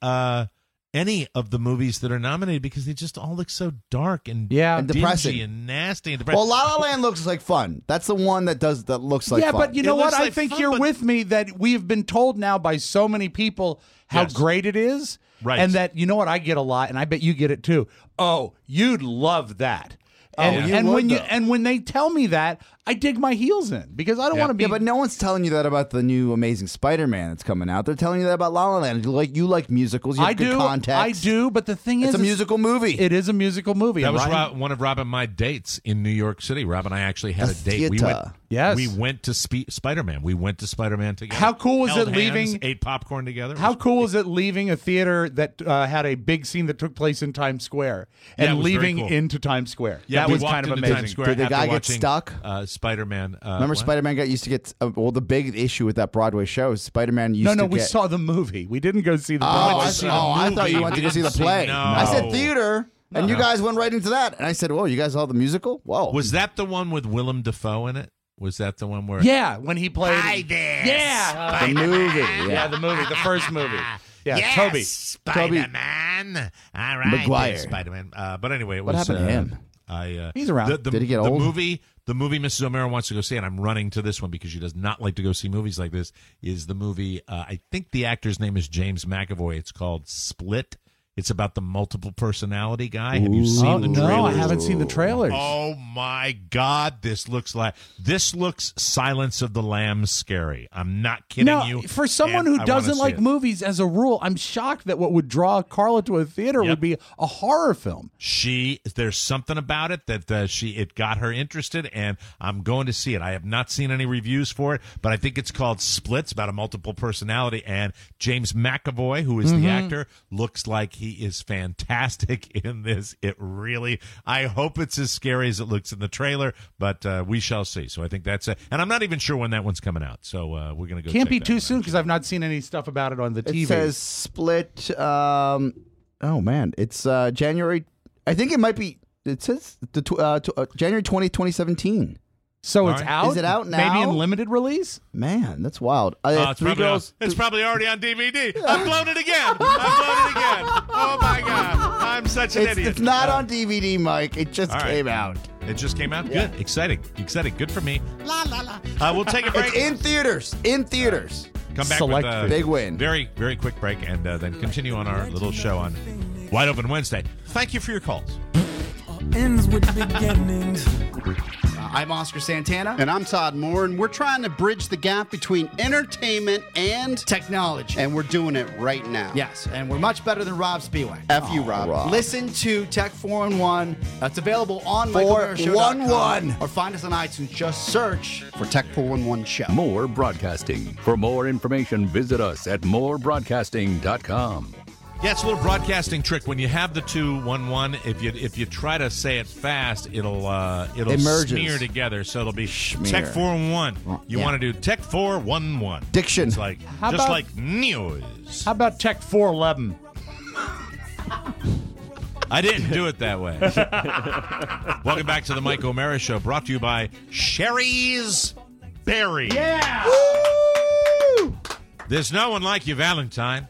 any of the movies that are nominated because they just all look so dark and And dingy depressing. and nasty and depressing. Well, La La Land looks like fun. That's the one that looks like yeah, fun. but you know It what? looks I like think fun, you're but- with me that we have been told now by so many people how Yes. great it is. Right. And that, you know what, I get a lot, and I bet you get it too. Oh, you'd love that. And, you and would, when though. and when they tell me that, I dig my heels in because I don't want to be. Yeah, but no one's telling you that about the new Amazing Spider-Man that's coming out. They're telling you that about La La Land. You like musicals. You have I good do. context. I do. But the thing It's is, a musical movie. It is a musical movie. That and was Ryan- one of Rob and my dates in New York City. Rob and I actually had a date. theater. Yes. We went to Spider-Man. We went to Spider-Man together. How cool was Held it hands, leaving? ate popcorn together. How cool is it leaving a theater that had a big scene that took place in Times Square Yeah, it and was very leaving cool. into Times Square? Yeah, that we was walked kind of into amazing. Times Square Did the after guy get watching, stuck? Spider-Man. Remember what? Spider-Man used to get the big issue with that Broadway show is Spider-Man used to We get... saw the movie. We didn't go see the Oh, movie. I thought you went to go see the play. No. I said theater, and you No. guys went right into that. And I said, whoa, you guys saw the musical? Whoa. Was that the one with Willem Dafoe in it? Was that the one where? Yeah, when he played. Hi there, Yeah, the movie. yeah, the movie, the first movie. Yeah, Yes, Toby. Spider-Man. All right, Maguire. Spider-Man. But anyway, it What was. happened to him? He's around. Did he get old? The movie Mrs. O'Mara wants to go see, and I'm running to this one because she does not like to go see movies like this, is the movie, I think the actor's name is James McAvoy. It's called Split. It's about the multiple personality guy. Have you seen the trailers? No, I haven't seen the trailers. Oh my God, this looks Silence of the Lambs scary. I'm not kidding you. For someone who doesn't like movies as a rule, I'm shocked that what would draw Carla to a theater would be a horror film. There's something about it that it got her interested, and I'm going to see it. I have not seen any reviews for it, but I think it's called Split. It's about a multiple personality, and James McAvoy, who is the actor, looks like he is fantastic in this. I hope it's as scary as it looks in the trailer, but we shall see. So I think that's it. And I'm not even sure when that one's coming out. So we're going to go. Can't be too soon because I've not seen any stuff about it on the TV. It says Split. Oh man, it's January. I think it might be. It says January 20th, 2017. So it's out? Is it out now? Maybe in limited release? Man, that's wild. It's probably already on DVD. I've blown it again. Oh, my God. I'm such an idiot. It's not on DVD, Mike. It just came out. It just came out? Yeah. Good. Exciting. Good for me. La, la, la. We'll take a break. It's in theaters. Come back with a big win. Very, very quick break, and then continue on our little show on Wide Open Wednesday. Thank you for your calls. Ends with beginnings. I'm Oscar Santana. And I'm Todd Moore, and we're trying to bridge the gap between entertainment and technology. And we're doing it right now. Yes, and we're much better than Rob Spiewak. F you, Rob. Listen to Tech 411. It's available on MichaelMarashow.com or find us on iTunes. Just search for Tech 411 Show. More Broadcasting. For more information, visit us at morebroadcasting.com. Yeah, it's a little broadcasting trick. When you have the 211, if you try to say it fast, it'll smear together. So it'll be Tech 411. You want to do Tech 411. Diction. It's like like news. How about Tech 411? I didn't do it that way. Welcome back to the Mike O'Mara Show, brought to you by Sherry's Berry. Yeah. Woo! There's no one like you, Valentine.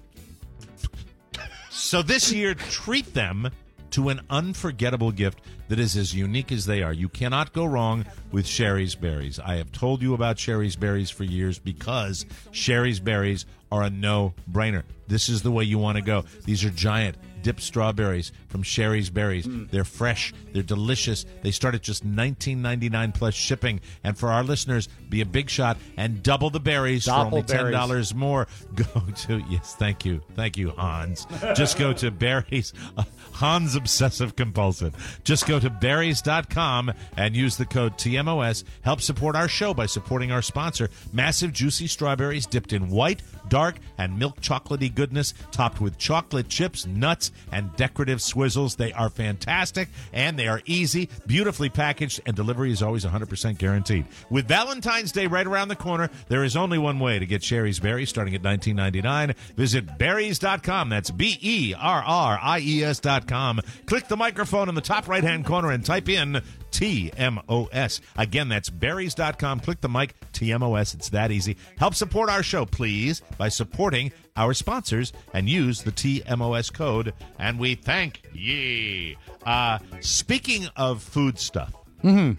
So this year, treat them to an unforgettable gift that is as unique as they are. You cannot go wrong with Sherry's Berries. I have told you about Sherry's Berries for years because Sherry's Berries are a no-brainer. This is the way you want to go. These are giant dipped strawberries from Sherry's Berries. They're fresh. They're delicious. They start at just $19.99 plus shipping. And for our listeners, be a big shot and double the berries for only $10 more. Go to, yes, thank you. Thank you, Hans. Just go to berries. Hans Obsessive Compulsive. Just go to berries.com and use the code TMOS. Help support our show by supporting our sponsor. Massive juicy strawberries dipped in white, dark, and milk chocolatey goodness, topped with chocolate chips, nuts, and decorative swizzles. They are fantastic, and they are easy, beautifully packaged, and delivery is always 100% guaranteed. With Valentine's Day right around the corner, there is only one way to get Sherry's Berries, starting at $19.99. Visit berries.com. That's BERRIES.com. Click the microphone in the top right-hand corner and type in TMOS. Again, that's berries.com. Click the mic, TMOS. It's that easy. Help support our show, please, by supporting our sponsors and use the TMOS code, and we thank ye. Speaking of food stuff, the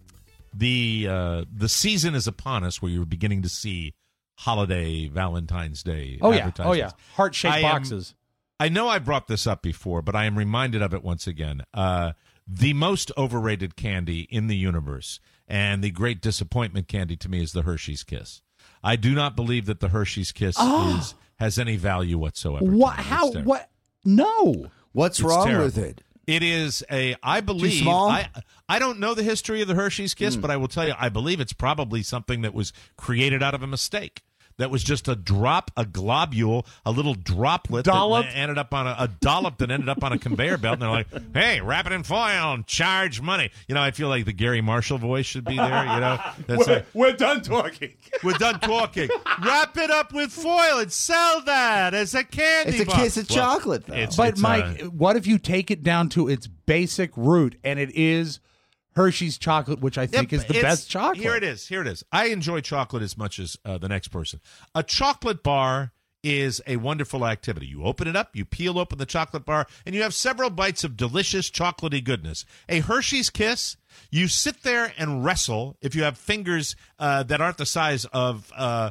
season is upon us where you're beginning to see holiday Valentine's Day advertisements. Oh, yeah. Heart-shaped boxes. I know I brought this up before, but I am reminded of it once again. The most overrated candy in the universe and the great disappointment candy to me is the Hershey's Kiss. I do not believe that the Hershey's Kiss has any value whatsoever. What? How? What? No. What's wrong with it? It is I believe. Too small? I don't know the history of the Hershey's Kiss, but I will tell you, I believe it's probably something that was created out of a mistake. That was just a globule, a little droplet that ended up on a dollop that ended up on a conveyor belt. And they're like, hey, wrap it in foil and charge money. You know, I feel like the Gary Marshall voice should be there, you know. We're done talking. We're done talking. Wrap it up with foil and sell that as a candy It's a kiss of chocolate, though. But, Mike, what if you take it down to its basic root, and it is Hershey's chocolate, which I think is the best chocolate. Here it is. I enjoy chocolate as much as the next person. A chocolate bar is a wonderful activity. You open it up, you peel open the chocolate bar, and you have several bites of delicious chocolatey goodness. A Hershey's Kiss, you sit there and wrestle if you have fingers that aren't the size of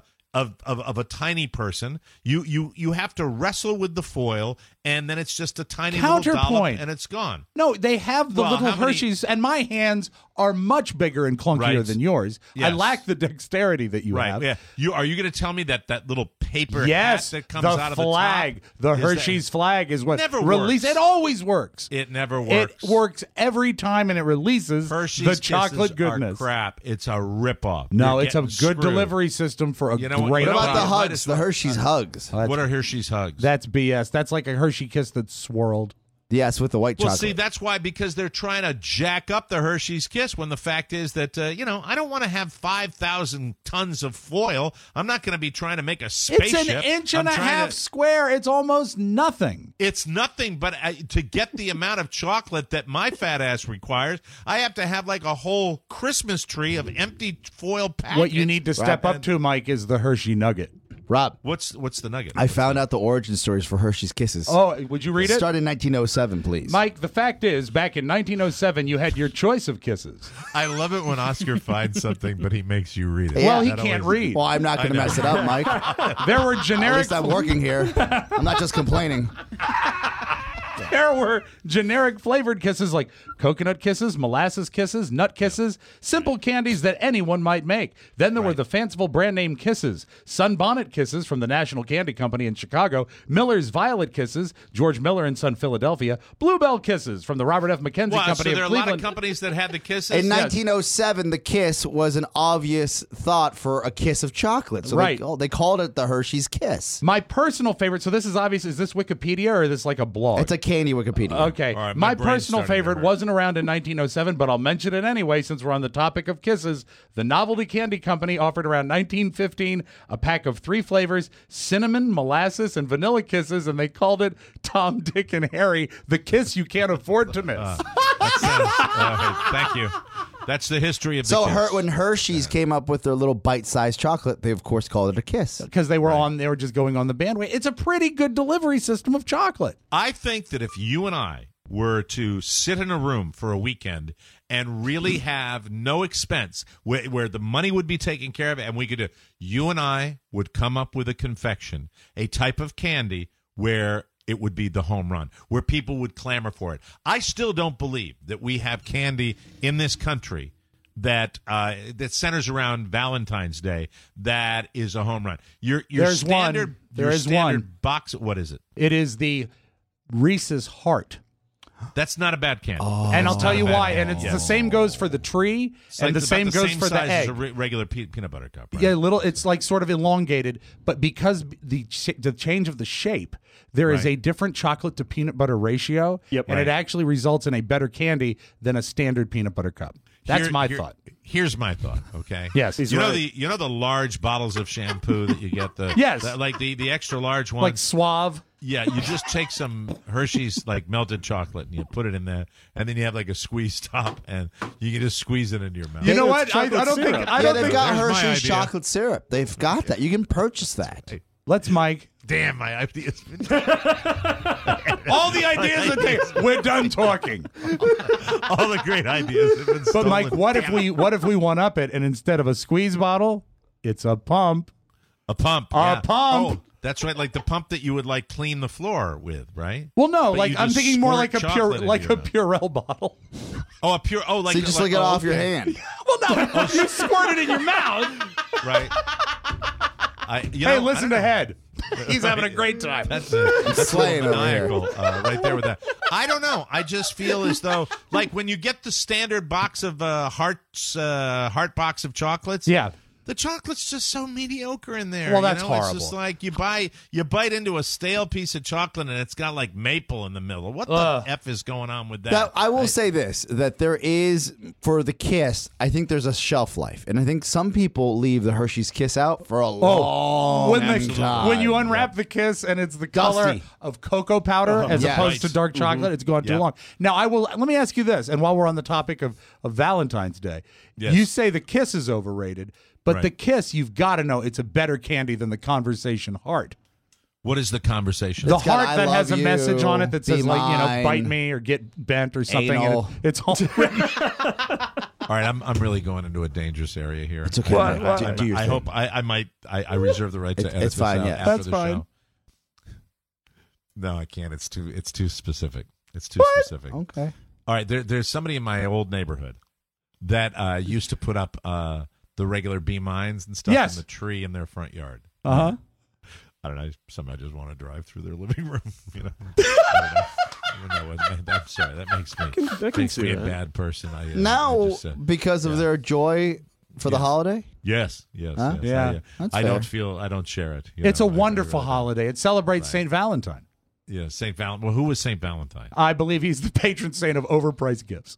a tiny person. You have to wrestle with the foil, and then it's just a tiny little dollop, Counterpoint. and it's gone. No, they have the Well, little how many- Hershey's, and my hands are much bigger and clunkier Right. than yours. I Yes. lack the dexterity that you have. Yeah. Are you going to tell me that little paper Yes, hat that comes the out of flag, the top? Hershey's flag is what Never release. works. It always works. It never works. It works every time, and it releases Hershey's the chocolate Kisses goodness. Are crap. It's a ripoff. No, You're it's a getting good screwed. delivery system for a You know what- great. what What about the Might hugs? as The well- Hershey's hugs. What are Hershey's hugs? That's BS. That's like a Hershey Kiss that's swirled. Yes, with the white Well, chocolate. see, that's why, because they're trying to jack up the Hershey's Kiss when the fact is that, I don't want to have 5,000 tons of foil. I'm not going to be trying to make a spaceship. It's an inch and I'm a trying half to- square. It's almost nothing. It's nothing, but to get the amount of chocolate that my fat ass requires, I have to have like a whole Christmas tree of empty foil packets. What you need to step up to, Mike, is the Hershey Nugget. Rob, What's the nugget? I found out the origin stories for Hershey's Kisses. Oh, would you read it? Started in 1907, please. Mike, the fact is, back in 1907, you had your choice of kisses. I love it when Oscar finds something, but he makes you read it. Well, he That can't always- read. Well, I'm not going to mess it up, Mike. There were At generic. least I'm working here. I'm not just complaining. There were generic flavored kisses like coconut kisses, molasses kisses, nut kisses, simple candies that anyone might make. Then there were the fanciful brand name kisses, Sunbonnet Kisses from the National Candy Company in Chicago, Miller's Violet Kisses, George Miller and Son Philadelphia, Bluebell Kisses from the Robert F. McKenzie Wow, Company so there are of a lot Cleveland. of companies that had the kisses? In 1907, the Kiss was an obvious thought for a kiss of chocolate. So Right. they called it the Hershey's Kiss. My personal favorite, so this is obvious, is this Wikipedia or is this like a blog? It's a candy Wikipedia. Okay. All right, my my brain's personal starting to favorite hurt. wasn't around in 1907, but I'll mention it anyway since we're on the topic of kisses. The Novelty Candy Company offered around 1915 a pack of 3 flavors, cinnamon, molasses, and vanilla kisses, and they called it Tom, Dick, and Harry, the kiss you can't afford to miss. Thank you. That's the history of the So kiss. when Hershey's came up with their little bite-sized chocolate, they of course called it a kiss. Because they were just going on the bandwagon. It's a pretty good delivery system of chocolate. I think that if you and I were to sit in a room for a weekend and really have no expense, where the money would be taken care of, and we could, you and I would come up with a confection, a type of candy where it would be the home run, where people would clamor for it. I still don't believe that we have candy in this country that centers around Valentine's Day that is a home run. Your There's standard, one. There your is standard one. box. What is it? It is the Reese's Heart. That's not a bad candy. And I'll tell you why. And it's the same goes for the tree, It's and like the about same goes same for the size egg. as a regular peanut butter cup. Right? Yeah, it's like sort of elongated, but because the change of the shape, there is Right. a different chocolate to peanut butter ratio, and Right. it actually results in a better candy than a standard peanut butter cup. That's my thought. Here's my thought. Okay. Yes, he's you know right. the large bottles of shampoo that you get Yes. like the extra large ones, Like Suave. Yeah, you just take some Hershey's like melted chocolate and you put it in there, and then you have like a squeeze top, and you can just squeeze it into your mouth. You know what? I don't think. I don't they've think got There's my Hershey's idea. chocolate syrup. They've got that. You can purchase that. Let's, Mike. Damn, my ideas. All the ideas that they. We're done talking. All the great ideas have been But stolen. Mike, what if Damn we one up it, and instead of a squeeze bottle, it's a pump. A pump. A yeah. pump. Oh, that's right, like the pump that you would like clean the floor with, right? Well, no, But like you I'm just thinking more squirt like a chocolate into your mouth. Purell bottle. Oh, a pure. Oh, like So you just like, lick it off your okay. hand. Well, no, you squirt it in your mouth. Right. Hey, listen to Head. He's having a great time. That's a slaying little over here. maniacal right there with that. I don't know. I just feel as though, like when you get the standard box of heart box of chocolates. Yeah. The chocolate's just so mediocre in there. Well, that's It's horrible. just like you bite into a stale piece of chocolate and it's got like maple in the middle. What the Ugh. F is going on with that? That, I will say this, that there is, for the Kiss, I think there's a shelf life. And I think some people leave the Hershey's Kiss out for a long time. when you unwrap the Kiss and it's the color Dusty. of cocoa powder as Yes. opposed to Right. dark chocolate, it's gone too Yep. long. Now, let me ask you this, and while we're on the topic of Valentine's Day, Yes. you say the Kiss is overrated, but Right. the Kiss, you've got to know it's a better candy than the Conversation Heart. What is the conversation? The It's got, heart "I that has a love message you, on it that says, be like, mine." bite me or get bent or something. Anal. And it's all written. All right, I'm really going into a dangerous area here. It's okay. What? Do your I thing. hope I reserve the right to edit it's this fine, out yeah. after That's the fine. show. No, I can't. It's too specific. It's too specific. Okay. All right, there's somebody in my old neighborhood that used to put up the regular Be Mines and stuff Yes. in the tree in their front yard. Uh-huh. I don't know. Somehow I just want to drive through their living room. I don't know. I'm sorry. That makes me a bad person. Now, because of their joy for the holiday? Yes. Huh? Yeah. That's I fair. don't share it. It's a wonderful holiday. It celebrates St. Valentine. Yeah, St. Valentine. Well, who was St. Valentine? I believe he's the patron saint of overpriced gifts.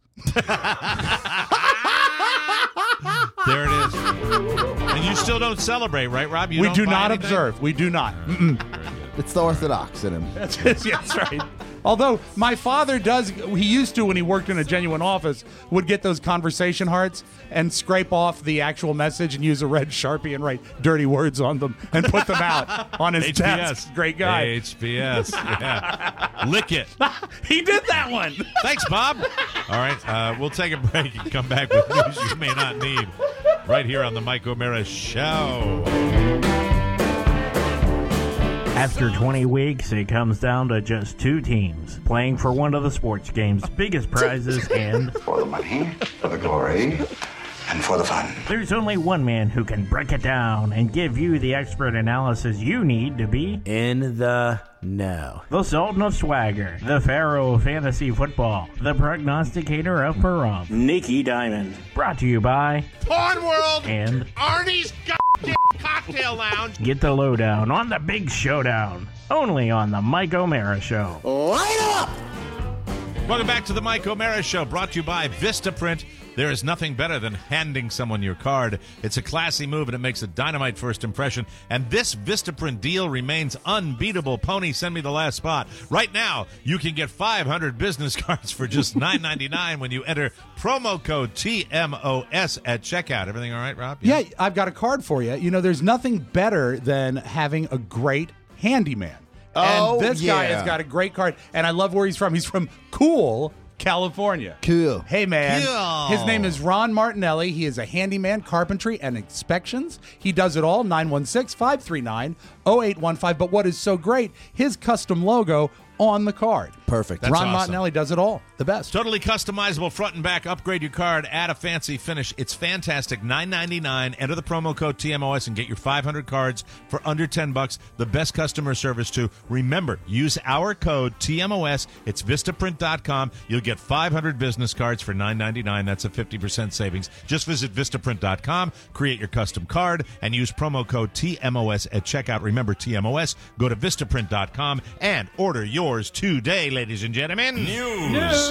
There it is. And you still don't celebrate, right, Rob? You We don't do buy not anything? observe. We do not. It's the Orthodox in him. That's right. Although my father he used to when he worked in a genuine office, would get those conversation hearts and scrape off the actual message and use a red Sharpie and write dirty words on them and put them out on his HBS. desk. Great guy. HBS. Yeah. Lick it. He did that one. Thanks, Bob. All right, we'll take a break and come back with news you may not need right here on the Mike O'Mara Show. After 20 weeks, it comes down to just two teams playing for one of the sports game's biggest prizes and For the money, for the glory, and for the fun. there's only one man who can break it down and give you the expert analysis you need to be in the know. the Sultan of Swagger, the Pharaoh of Fantasy Football, the Prognosticator of Pahrump, Nikki Diamond. Brought to you by Porn World and Arnie's goddamn cocktail lounge. Get the lowdown on the big showdown, only on the Mike O'Mara Show. Light up! Welcome back to the Mike O'Mara Show, brought to you by Vistaprint. There is nothing better than handing someone your card. It's a classy move, and it makes a dynamite first impression. And this Vistaprint deal remains unbeatable. Pony, send me the last spot. Right now, you can get 500 business cards for just $9.99 when you enter promo code TMOS at checkout. Everything all right, Rob? Yeah, I've got a card for you. You know, there's nothing better than having a great handyman. Oh, and this guy yeah. has got a great card, and I love where he's from. He's from Cool, California. Cool. Hey, man. Cool. His name is Ron Martinelli. He is a handyman, carpentry, and inspections. He does it all, 916-539-0815. But what is so great, his custom logo on the card. Perfect. That's Ron awesome. Martinelli does it all. The best. Totally customizable front and back. Upgrade your card. Add a fancy finish. It's fantastic. $9.99. Enter the promo code TMOS and get your 500 cards for under $10. The best customer service, too. Remember, use our code TMOS. It's Vistaprint.com. You'll get 500 business cards for $9.99. That's a 50% savings. Just visit Vistaprint.com, create your custom card, and use promo code TMOS at checkout. Remember, TMOS. Go to Vistaprint.com and order yours today, ladies and gentlemen. News.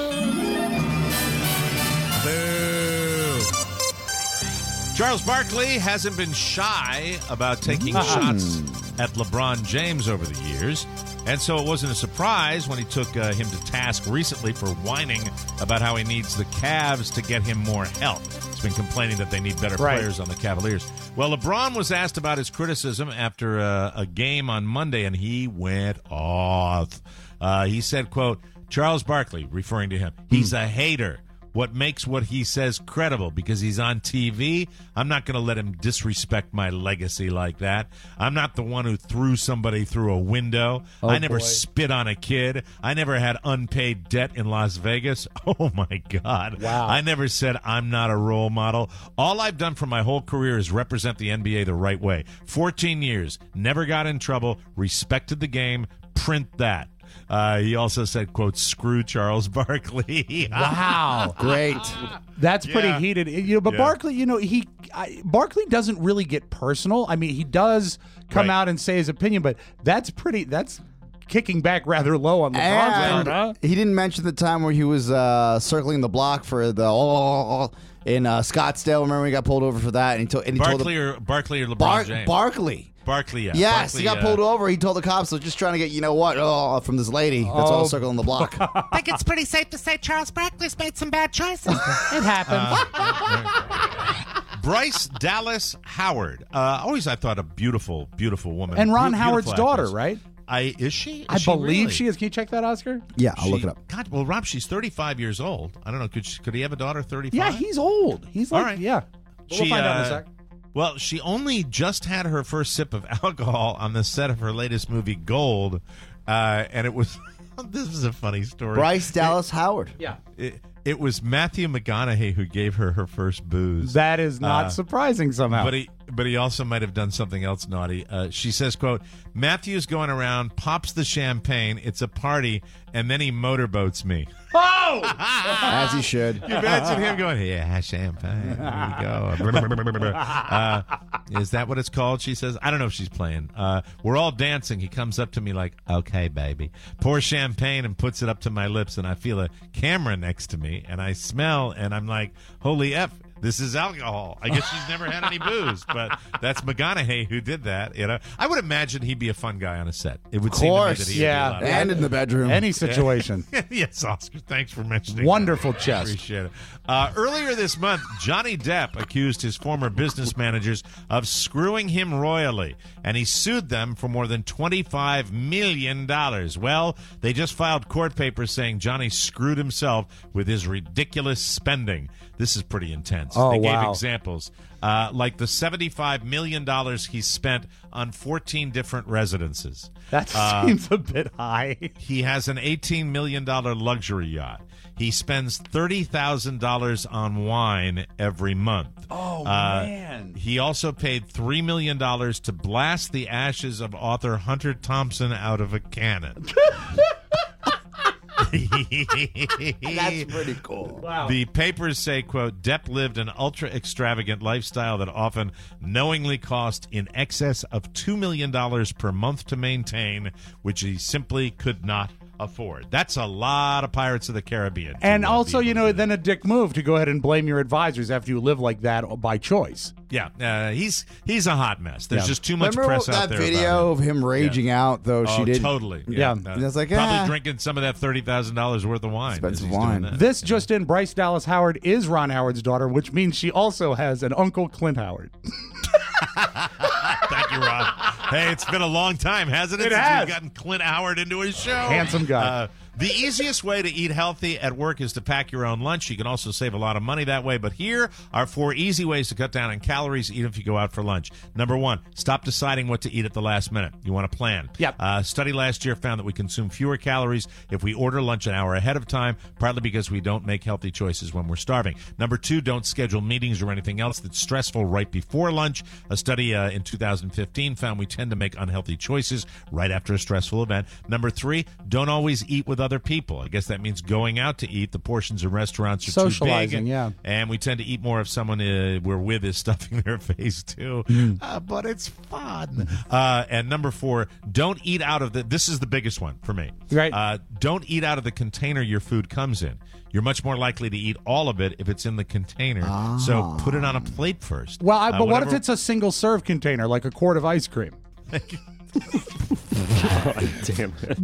Boo. Charles Barkley hasn't been shy about taking shots at LeBron James over the years, and so it wasn't a surprise when he took him to task recently for whining about how he needs the Cavs to get him more help. He's been complaining that they need better players on the Cavaliers. Well, LeBron was asked about his criticism after a game on Monday, and he went off. He said, quote, Charles Barkley, referring to him, he's a hater. What makes what he says credible? Because he's on TV, I'm not going to let him disrespect my legacy like that. I'm not the one who threw somebody through a window. I never spit on a kid. I never had unpaid debt in Las Vegas. Oh, my God. Wow. I never said I'm not a role model. All I've done for my whole career is represent the NBA the right way. 14 years, never got in trouble, respected the game, print that. He also said, quote, screw Charles Barkley. Wow. Great. That's pretty heated. But Yeah. Barkley, Barkley doesn't really get personal. I mean, he does come out and say his opinion, but that's kicking back rather low on LeBron's part, huh? He didn't mention the time where he was circling the block for the in Scottsdale. Remember when he got pulled over for that? And he Barkley or LeBron James? Barkley, yeah. Yes, Barkley, he got pulled over. He told the cops, "I was just trying to get from this lady that's all circling the block." I think it's pretty safe to say Charles Barkley's made some bad choices. It happened. Bryce Dallas Howard. Always I thought a beautiful, beautiful woman. And Ron Beautiful Howard's actress. daughter, right? Is she? I Is she believe really? she is. Can you check that, Oscar? Yeah, I'll look it up. God, well, Rob, she's 35 years old. I don't know. Could he have a daughter 35? Yeah, he's old. He's like, All right. yeah. But we'll find out in a sec. Well, she only just had her first sip of alcohol on the set of her latest movie, Gold, and it was. This is a funny story. Bryce Dallas Howard. Yeah. It was Matthew McConaughey who gave her first booze. That is not surprising somehow. But he also might have done something else naughty. She says, quote, Matthew's going around, pops the champagne, it's a party, and then he motorboats me. Oh! As he should. You imagine him going, yeah, champagne. There you go. Is that what it's called? She says. I don't know if she's playing. We're all dancing. He comes up to me like, okay, baby. Pours champagne and puts it up to my lips, and I feel a camera next to me, and I smell, and I'm like, holy F. This is alcohol. I guess she's never had any booze, but that's McConaughey who did that. You know, I would imagine he'd be a fun guy on a set. It would seem to me that he'd be a lot of and fun. in the bedroom, any situation. Yes, Oscar. Thanks for mentioning. Wonderful that. chest. Appreciate it. Earlier this month, Johnny Depp accused his former business managers of screwing him royally, and he sued them for more than $25 million. Well, they just filed court papers saying Johnny screwed himself with his ridiculous spending. This is pretty intense. Oh, they gave wow. examples, like the $75 million he spent on 14 different residences. That seems a bit high. He has an $18 million luxury yacht. He spends $30,000 on wine every month. Oh, man. He also paid $3 million to blast the ashes of author Hunter Thompson out of a cannon. That's pretty cool. Wow. The papers say, quote, Depp lived an ultra-extravagant lifestyle that often knowingly cost in excess of $2 million per month to maintain, which he simply could not afford. That's a lot of Pirates of the Caribbean. And also, then a dick move to go ahead and blame your advisors after you live like that by choice. Yeah, he's a hot mess. There's just too much Remember press out that there video about of him raging out, though? Oh, She did. totally. Yeah. And I was like, probably drinking some of that $30,000 worth of wine. Expensive as he's wine. doing that. This just in, Bryce Dallas Howard is Ron Howard's daughter, which means she also has an uncle, Clint Howard. Thank you, Rob. Hey, it's been a long time, hasn't it? It since has. we've gotten Clint Howard into his show. Handsome guy. The easiest way to eat healthy at work is to pack your own lunch. You can also save a lot of money that way. But here are 4 easy ways to cut down on calories even if you go out for lunch. Number 1, stop deciding what to eat at the last minute. You want to plan. Yep. Study last year found that we consume fewer calories if we order lunch an hour ahead of time, partly because we don't make healthy choices when we're starving. Number 2, don't schedule meetings or anything else that's stressful right before lunch. A study in 2015 found we tend to make unhealthy choices right after a stressful event. Number 3, don't always eat with other people. I guess that means going out to eat. The portions in restaurants are Socializing, too big. yeah. And we tend to eat more if someone we're with is stuffing their face too. But it's fun. And number 4, don't eat out of this is the biggest one for me. Right. Don't eat out of the container your food comes in. You're much more likely to eat all of it if it's in the container. So put it on a plate first. Well, but what if it's a single-serve container, like a quart of ice cream? Damn it.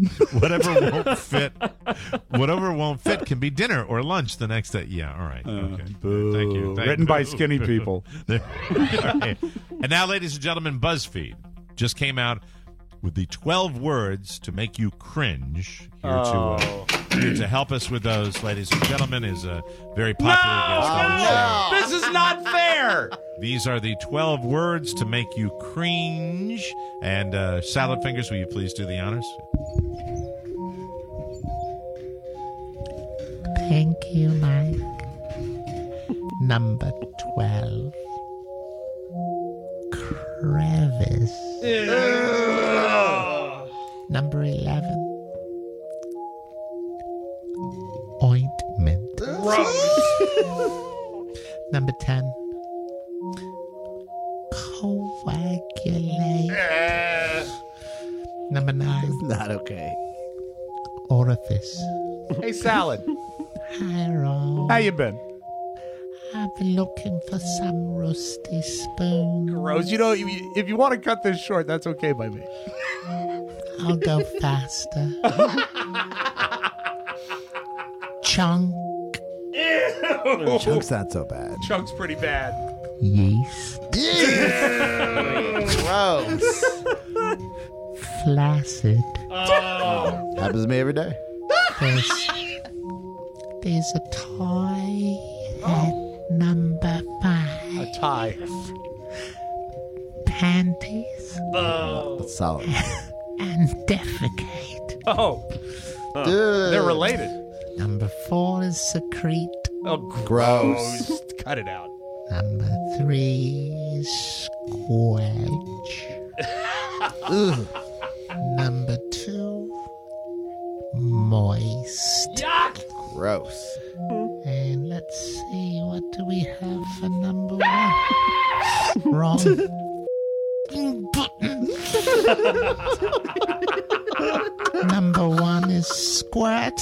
Whatever won't fit can be dinner or lunch the next day. Yeah, all right. Okay. Thank you. Written by skinny people. All right. And now, ladies and gentlemen, BuzzFeed just came out with the 12 words to make you cringe. Here to help us with those, ladies and gentlemen, is a very popular guest on the show. This is not fair. These are the 12 words to make you cringe. And Salad Fingers, will you please do the honors? Thank you, Mike. Number 12. Crevice. Number 11. Ointment. Number 10. Coagulate. Number 9. Not okay. Orifice. Hey, Salad. Hi, Rob. How you been? I've been looking for some rusty spoon. Rose, if you want to cut this short, that's okay by me. I'll go faster. Chunk. Ew. Chunk's not so bad. Chunk's pretty bad. Yeast. Gross. flaccid. Happens to me every day. There's a toy at number 5. A tie. Panties That's solid. and defecate. Oh. Dude. They're related. Number 4 is secrete. Oh, Gross. Cut it out. Number 3 is squelch. Ugh. Number 2, moist. Yuck! Gross. And let's see, what do we have for number 1? Wrong. Number 1 is squirt.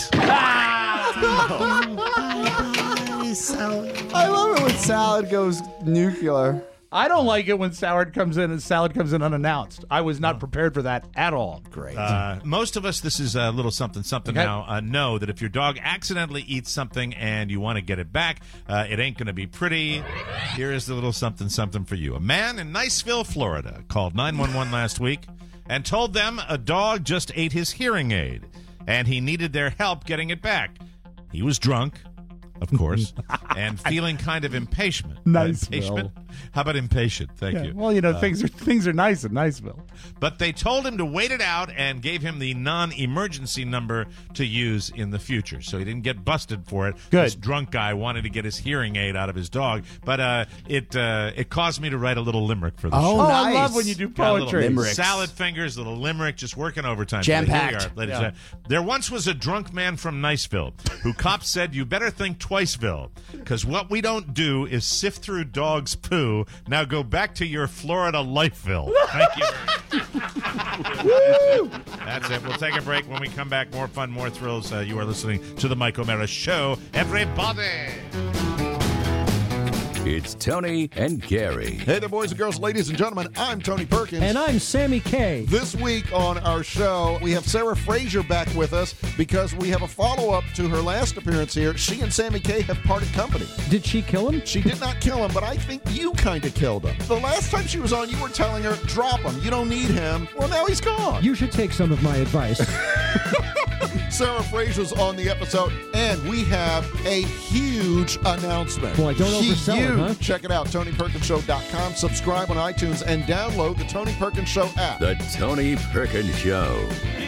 I love it when salad goes nuclear. I don't like it when salad comes in unannounced. I was not prepared for that at all. Great. Most of us, this is a little something Okay. now, know that if your dog accidentally eats something and you want to get it back, it ain't going to be pretty. Here is the little something for you. A man in Niceville, Florida, called 911 last week and told them a dog just ate his hearing aid and he needed their help getting it back. He was drunk, of course, and feeling kind of impatient. Niceville. How about impatient? Thank you. Well, things are nice in Niceville. But they told him to wait it out and gave him the non-emergency number to use in the future, so he didn't get busted for it. Good. This drunk guy wanted to get his hearing aid out of his dog, but it caused me to write a little limerick for the show. Oh, I love when you do Got a little poetry. salad fingers, little limerick, just working overtime. Jam-packed. Here we are, ladies and gentlemen. There once was a drunk man from Niceville who cops said, "You better think twiceville, because what we don't do is sift through dogs' poo. Now go back to your Florida lifeville." Thank you. That's it. We'll take a break. When we come back, more fun, more thrills. You are listening to the Mike O'Mara Show. Everybody. It's Tony and Gary. Hey there, boys and girls, ladies and gentlemen. I'm Tony Perkins. And I'm Sammy K. This week on our show, we have Sarah Fraser back with us because we have a follow-up to her last appearance here. She and Sammy K have parted company. Did she kill him? She did not kill him, but I think you kind of killed him. The last time she was on, you were telling her, drop him. You don't need him. Well, now he's gone. You should take some of my advice. Sarah Fraser's on the episode, and we have a huge announcement. Boy, don't oversell it, huh? Check it out, TonyPerkinsShow.com. Subscribe on iTunes and download the Tony Perkins Show app. The Tony Perkins Show.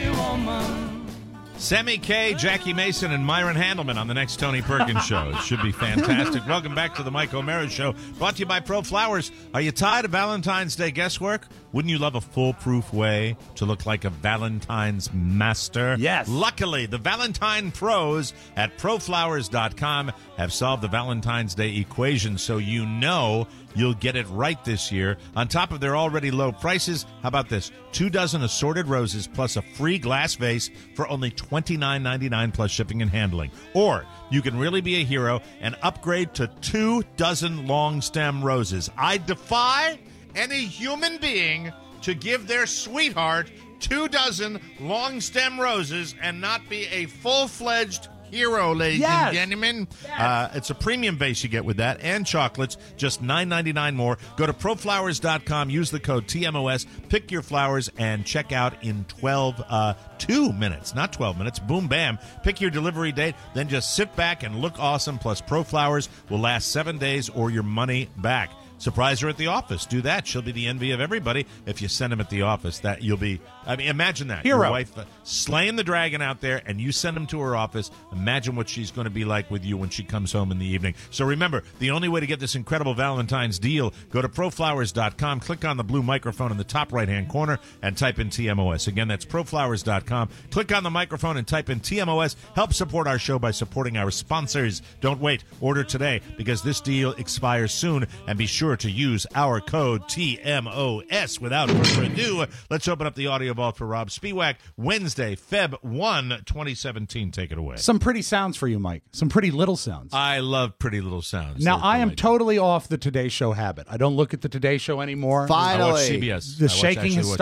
Sammy K, Jackie Mason, and Myron Handelman on the next Tony Perkins Show. It should be fantastic. Welcome back to the Mike O'Mara Show, brought to you by Pro Flowers. Are you tired of Valentine's Day guesswork? Wouldn't you love a foolproof way to look like a Valentine's master? Yes. Luckily, the Valentine pros at proflowers.com have solved the Valentine's Day equation, so you know you'll get it right this year. On top of their already low prices, how about this? 2 dozen assorted roses plus a free glass vase for only $29.99 plus shipping and handling. Or you can really be a hero and upgrade to 2 dozen long stem roses. I defy any human being to give their sweetheart 2 dozen long stem roses and not be a full-fledged hero, ladies and gentlemen. It's a premium vase you get with that, and chocolates, just $9.99 more. Go to proflowers.com, use the code TMOS, pick your flowers, and check out in 2 minutes, not 12 minutes. Boom, bam. Pick your delivery date, then just sit back and look awesome. Plus, Pro Flowers will last 7 days or your money back. Surprise her at the office. Do that. She'll be the envy of everybody if you send them at the office. That you'll be, I mean, imagine that. Hero. Your wife slaying the dragon out there, and you send them to her office. Imagine what she's going to be like with you when she comes home in the evening. So remember, the only way to get this incredible Valentine's deal, go to proflowers.com, click on the blue microphone in the top right-hand corner, and type in TMOS. Again, that's proflowers.com. Click on the microphone and type in TMOS. Help support our show by supporting our sponsors. Don't wait. Order today, because this deal expires soon, and be sure to use our code TMOS. Without further ado, let's open up the audio vault for Rob Spiewak. Wednesday, Feb 1, 2017. Take it away. Some pretty sounds for you, Mike. Some pretty little sounds. I love pretty little sounds. Now, They're I am delightful. totally off the Today Show habit. I don't look at the Today Show anymore. I watch Finally. CBS. The shaking has stopped.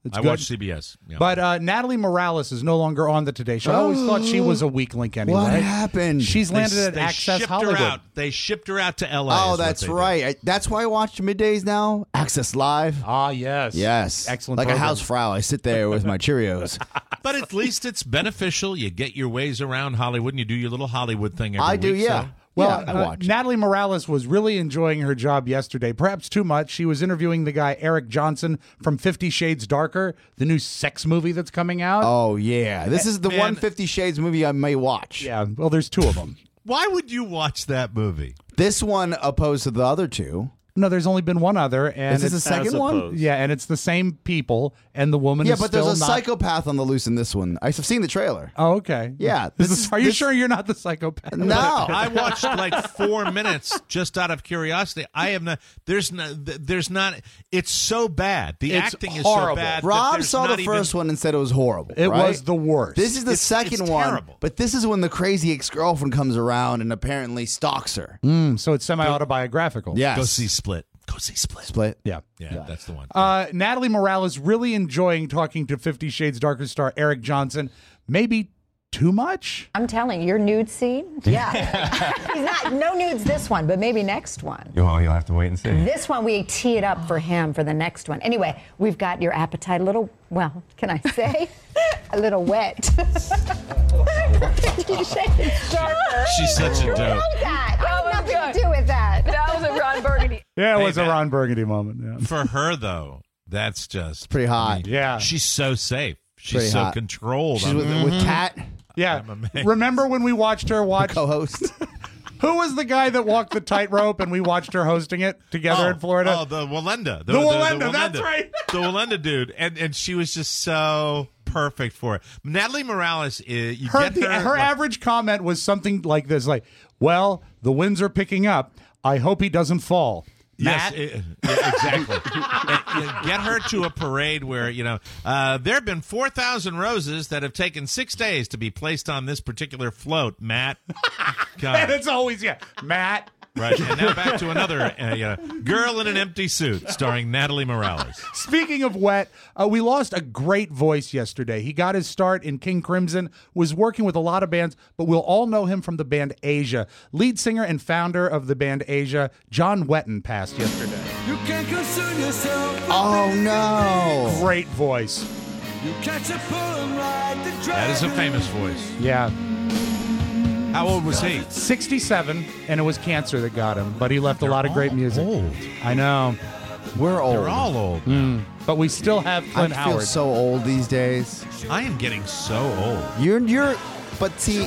It's I good. watch CBS. Yeah. But Natalie Morales is no longer on the Today Show. I always thought she was a weak link anyway. What happened? She's landed at They Access shipped Hollywood. her out. They shipped her out to L.A. Oh, is what that's they did. right. That's why I watch middays now. Access Live. Ah, yes. Yes. Excellent Like program. a housefrau, I sit there with my Cheerios. But at least it's beneficial. You get your ways around Hollywood, and you do your little Hollywood thing every I do, week. yeah. So. Well, I watch. Natalie Morales was really enjoying her job yesterday, perhaps too much. She was interviewing the guy Eric Johnson from 50 Shades Darker, the new sex movie that's coming out. Oh, yeah. This is the Man. one 50 Shades movie I may watch. Yeah, well, there's two of them. Why would you watch that movie? This one opposed to the other two. No, there's only been one other. And Is this it's- the second one? Yeah, and it's the same people, and the woman Yeah, is but still there's a not... psychopath on the loose in this one. I've seen the trailer. Oh, okay. Yeah. Are you sure you're not the psychopath? No. I watched like 4 minutes just out of curiosity. I am not. There's not. It's so bad. The It's acting is horrible. so bad. that Rob there's saw not the even- first one and said it was horrible. It right? was the worst. This is the second one, terrible. but this is when the crazy ex-girlfriend comes around and apparently stalks her. So it's semi-autobiographical. Yes. Go see Split. Go see Split. Split. Yeah. Yeah, that's the one. Natalie Morales really enjoying talking to 50 Shades Darker star Eric Johnson. Maybe too much? I'm telling you, your nude scene? Yeah. He's not, no nudes this one, but maybe next one. Well, you'll have to wait and see. This one, we tee it up for him for the next one. Anyway, we've got your appetite a little, well, can I say? A little wet. She's such a dope. That had nothing to do with that. That was a Ron Burgundy. Yeah, it Hey, was a man. Ron Burgundy moment. Yeah. For her though, that's just pretty hot. Yeah. She's so safe. She's Pretty so hot. controlled. She's I'm- with Kat, Yeah. I'm amazed. Remember when we watched her watch? co-host. Who was the guy that walked the tightrope and we watched her hosting it together in Florida? Oh, the Walenda. The Walenda, that's right. The Walenda dude. And she was just so perfect for it. Natalie Morales, you get her. Her average comment was something like this, like, well, the winds are picking up. I hope he doesn't fall. Yes, Matt? yeah, exactly. And get her to a parade where, there have been 4,000 roses that have taken 6 days to be placed on this particular float, Matt. God. And it's always, Matt. Right, and now back to another Girl in an Empty Suit, starring Natalie Morales. Speaking of wet, we lost a great voice yesterday. He got his start in King Crimson, was working with a lot of bands, but we'll all know him from the band Asia. Lead singer and founder of the band Asia, John Wetton, passed yesterday. You can't concern yourself. Oh, no. Great voice. You catch a pull and ride the That is a famous voice. Yeah. How old was he? 67, and it was cancer that got him, but he left a lot of great music. Old. I know. We're old. They're all old. But we still have Clint I feel Howard. so old these days. I am getting so old. But see,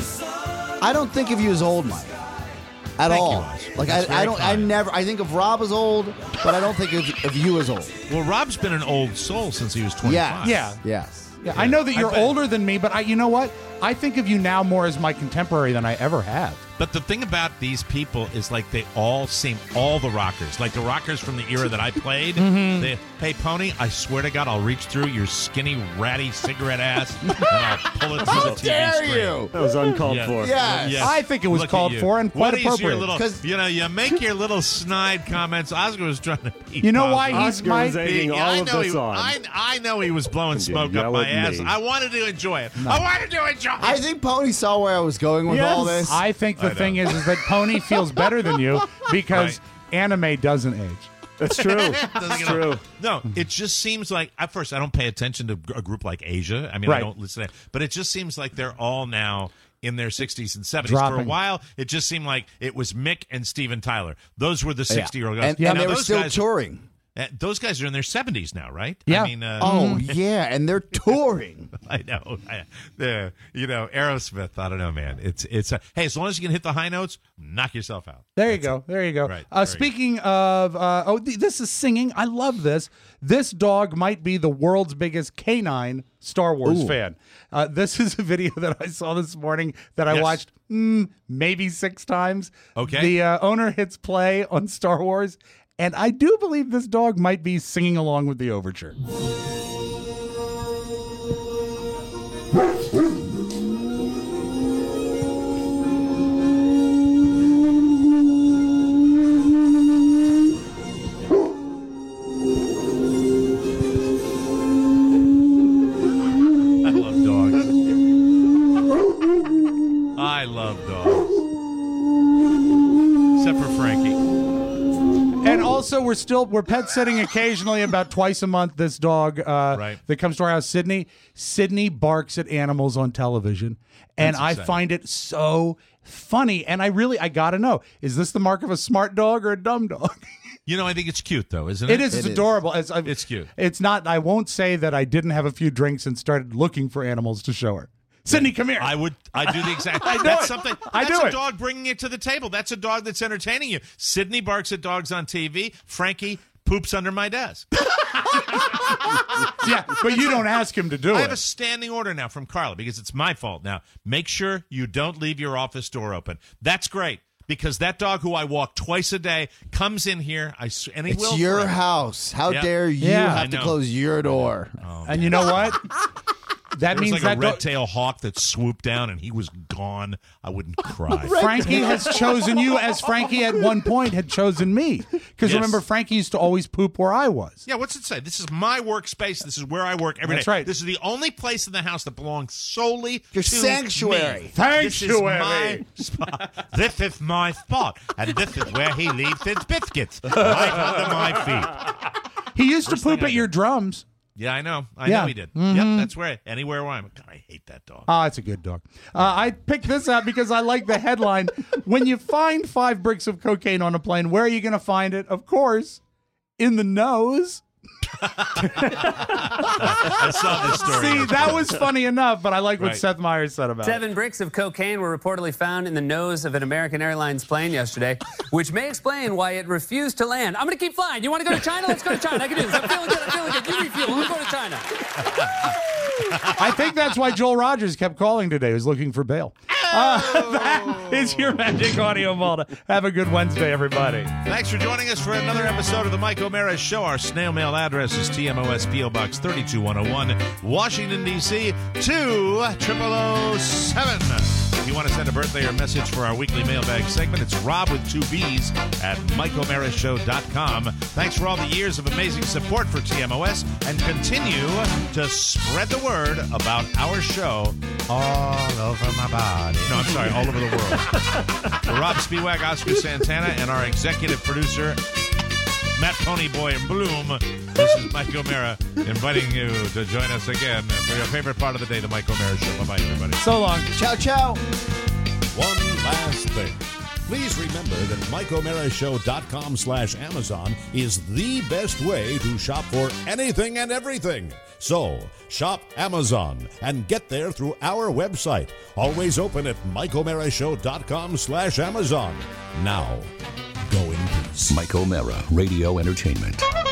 I don't think of you as old, Mike. At Thank all. you, Oz. Like That's very I think of Rob as old, but I don't think of you as old. Well, Rob's been an old soul since he was 25. Yeah. Yes. Yeah, I know that you're I bet. older than me, but you know what? I think of you now more as my contemporary than I ever have. But the thing about these people is like they all seem, all the rockers, like the rockers from the era that I played. They, hey, Pony, I swear to God, I'll reach through your skinny, ratty cigarette ass and I'll pull it through the TV screen. That was uncalled for. Yes. I think it was Look at called you. for and What quite is your appropriate. little, 'Cause- you make your little snide comments. Oscar was trying to be You know why positive. he's Oscar my... was egging Yeah, all I of know this he, on. I know he was blowing And you smoke up yell my at ass. me. I wanted to enjoy it. I wanted to enjoy it. I think Pony saw where I was going with all this. I think the thing is that Pony feels better than you because anime doesn't age. That's true. Doesn't That's get true. on. No, it just seems like at first I don't pay attention to a group like Asia. I mean, Right. I don't listen, but it just seems like they're all now in their 60s and 70s. For Dropping. a while, it just seemed like it was Mick and Steven Tyler. Those were the 60-year-old guys. And Now, they were those still guys, touring. those guys are in their 70s now, right? Yeah. I mean, Oh, yeah, and they're touring. I know. Aerosmith. I don't know, man. It's hey, as long as you can hit the high notes, knock yourself out. There you go. There you go. Right. Very Speaking of, this is singing. I love this. This dog might be the world's biggest canine Star Wars fan. This is a video that I saw this morning that I Yes. watched maybe 6 times. Okay. The owner hits play on Star Wars, and I do believe this dog might be singing along with the overture. we're pet sitting occasionally about twice a month. This dog that comes to our house, Sydney barks at animals on television, and I find it so funny. And I got to know, is this the mark of a smart dog or a dumb dog? You know, I think it's cute, though, isn't it? It is. It's adorable. It's cute. It's not. I won't say that I didn't have a few drinks and started looking for animals to show her. Sydney, come here. I do the exact. That's a dog bringing it to the table. That's a dog that's entertaining you. Sydney barks at dogs on TV. Frankie poops under my desk. Yeah, but you don't ask him to do it. I have a standing order now from Carla because it's my fault now. Make sure you don't leave your office door open. That's great. Because that dog who I walk twice a day comes in here, and he will. It's your house. How dare you have to close your door? Oh, and you know what? That there means was like a red-tailed hawk that swooped down, and he was gone. I wouldn't cry. Frankie has chosen you as Frankie at one point had chosen me. Because remember, Frankie used to always poop where I was. Yeah, what's it say? This is my workspace. This is where I work every day. That's right. This is the only place in the house that belongs solely Your to sanctuary. me. Sanctuary. This is my spot. This is my spot. And this is where he leaves his biscuits. Right under my feet. He used to poop at your drums. Yeah, I know. I know he did. Yep, that's where. Anywhere where I'm. God, I hate that dog. Oh, it's a good dog. I picked this out because I like the headline. When you find 5 bricks of cocaine on a plane, where are you going to find it? Of course, in the nose. I saw this story. See, that was funny enough, but I like what Seth Meyers said about it. 7 bricks of cocaine were reportedly found in the nose of an American Airlines plane yesterday, which may explain why it refused to land. I'm going to keep flying. You want to go to China? Let's go to China. I can do this. I'm feeling good. You refuel. I'm going to China. I think that's why Joel Rogers kept calling today. He was looking for bail. That is your Magic Audio Malta. Have a good Wednesday, everybody. Thanks for joining us for another episode of the Mike O'Mara Show. Our snail mail address is TMOS P.O. Box 32101, Washington, D.C. 20007. If you want to send a birthday or message for our weekly mailbag segment, it's Rob with 2 B's at MikeO'MaraShow.com. Thanks for all the years of amazing support for TMOS, and continue to spread the word about our show all over my body. No, I'm sorry, all over the world. For Rob Spiewak, Oscar Santana, and our executive producer, Matt Ponyboy Bloom, this is Mike O'Mara inviting you to join us again for your favorite part of the day, the Mike O'Mara Show. Bye-bye, everybody. So long. Ciao, ciao. One last thing. Please remember that MikeO'MaraShow.com/Amazon is the best way to shop for anything and everything. So, shop Amazon and get there through our website. Always open at MikeO'MaraShow.com/Amazon. Now, go in peace. Mike O'Mara Radio Entertainment.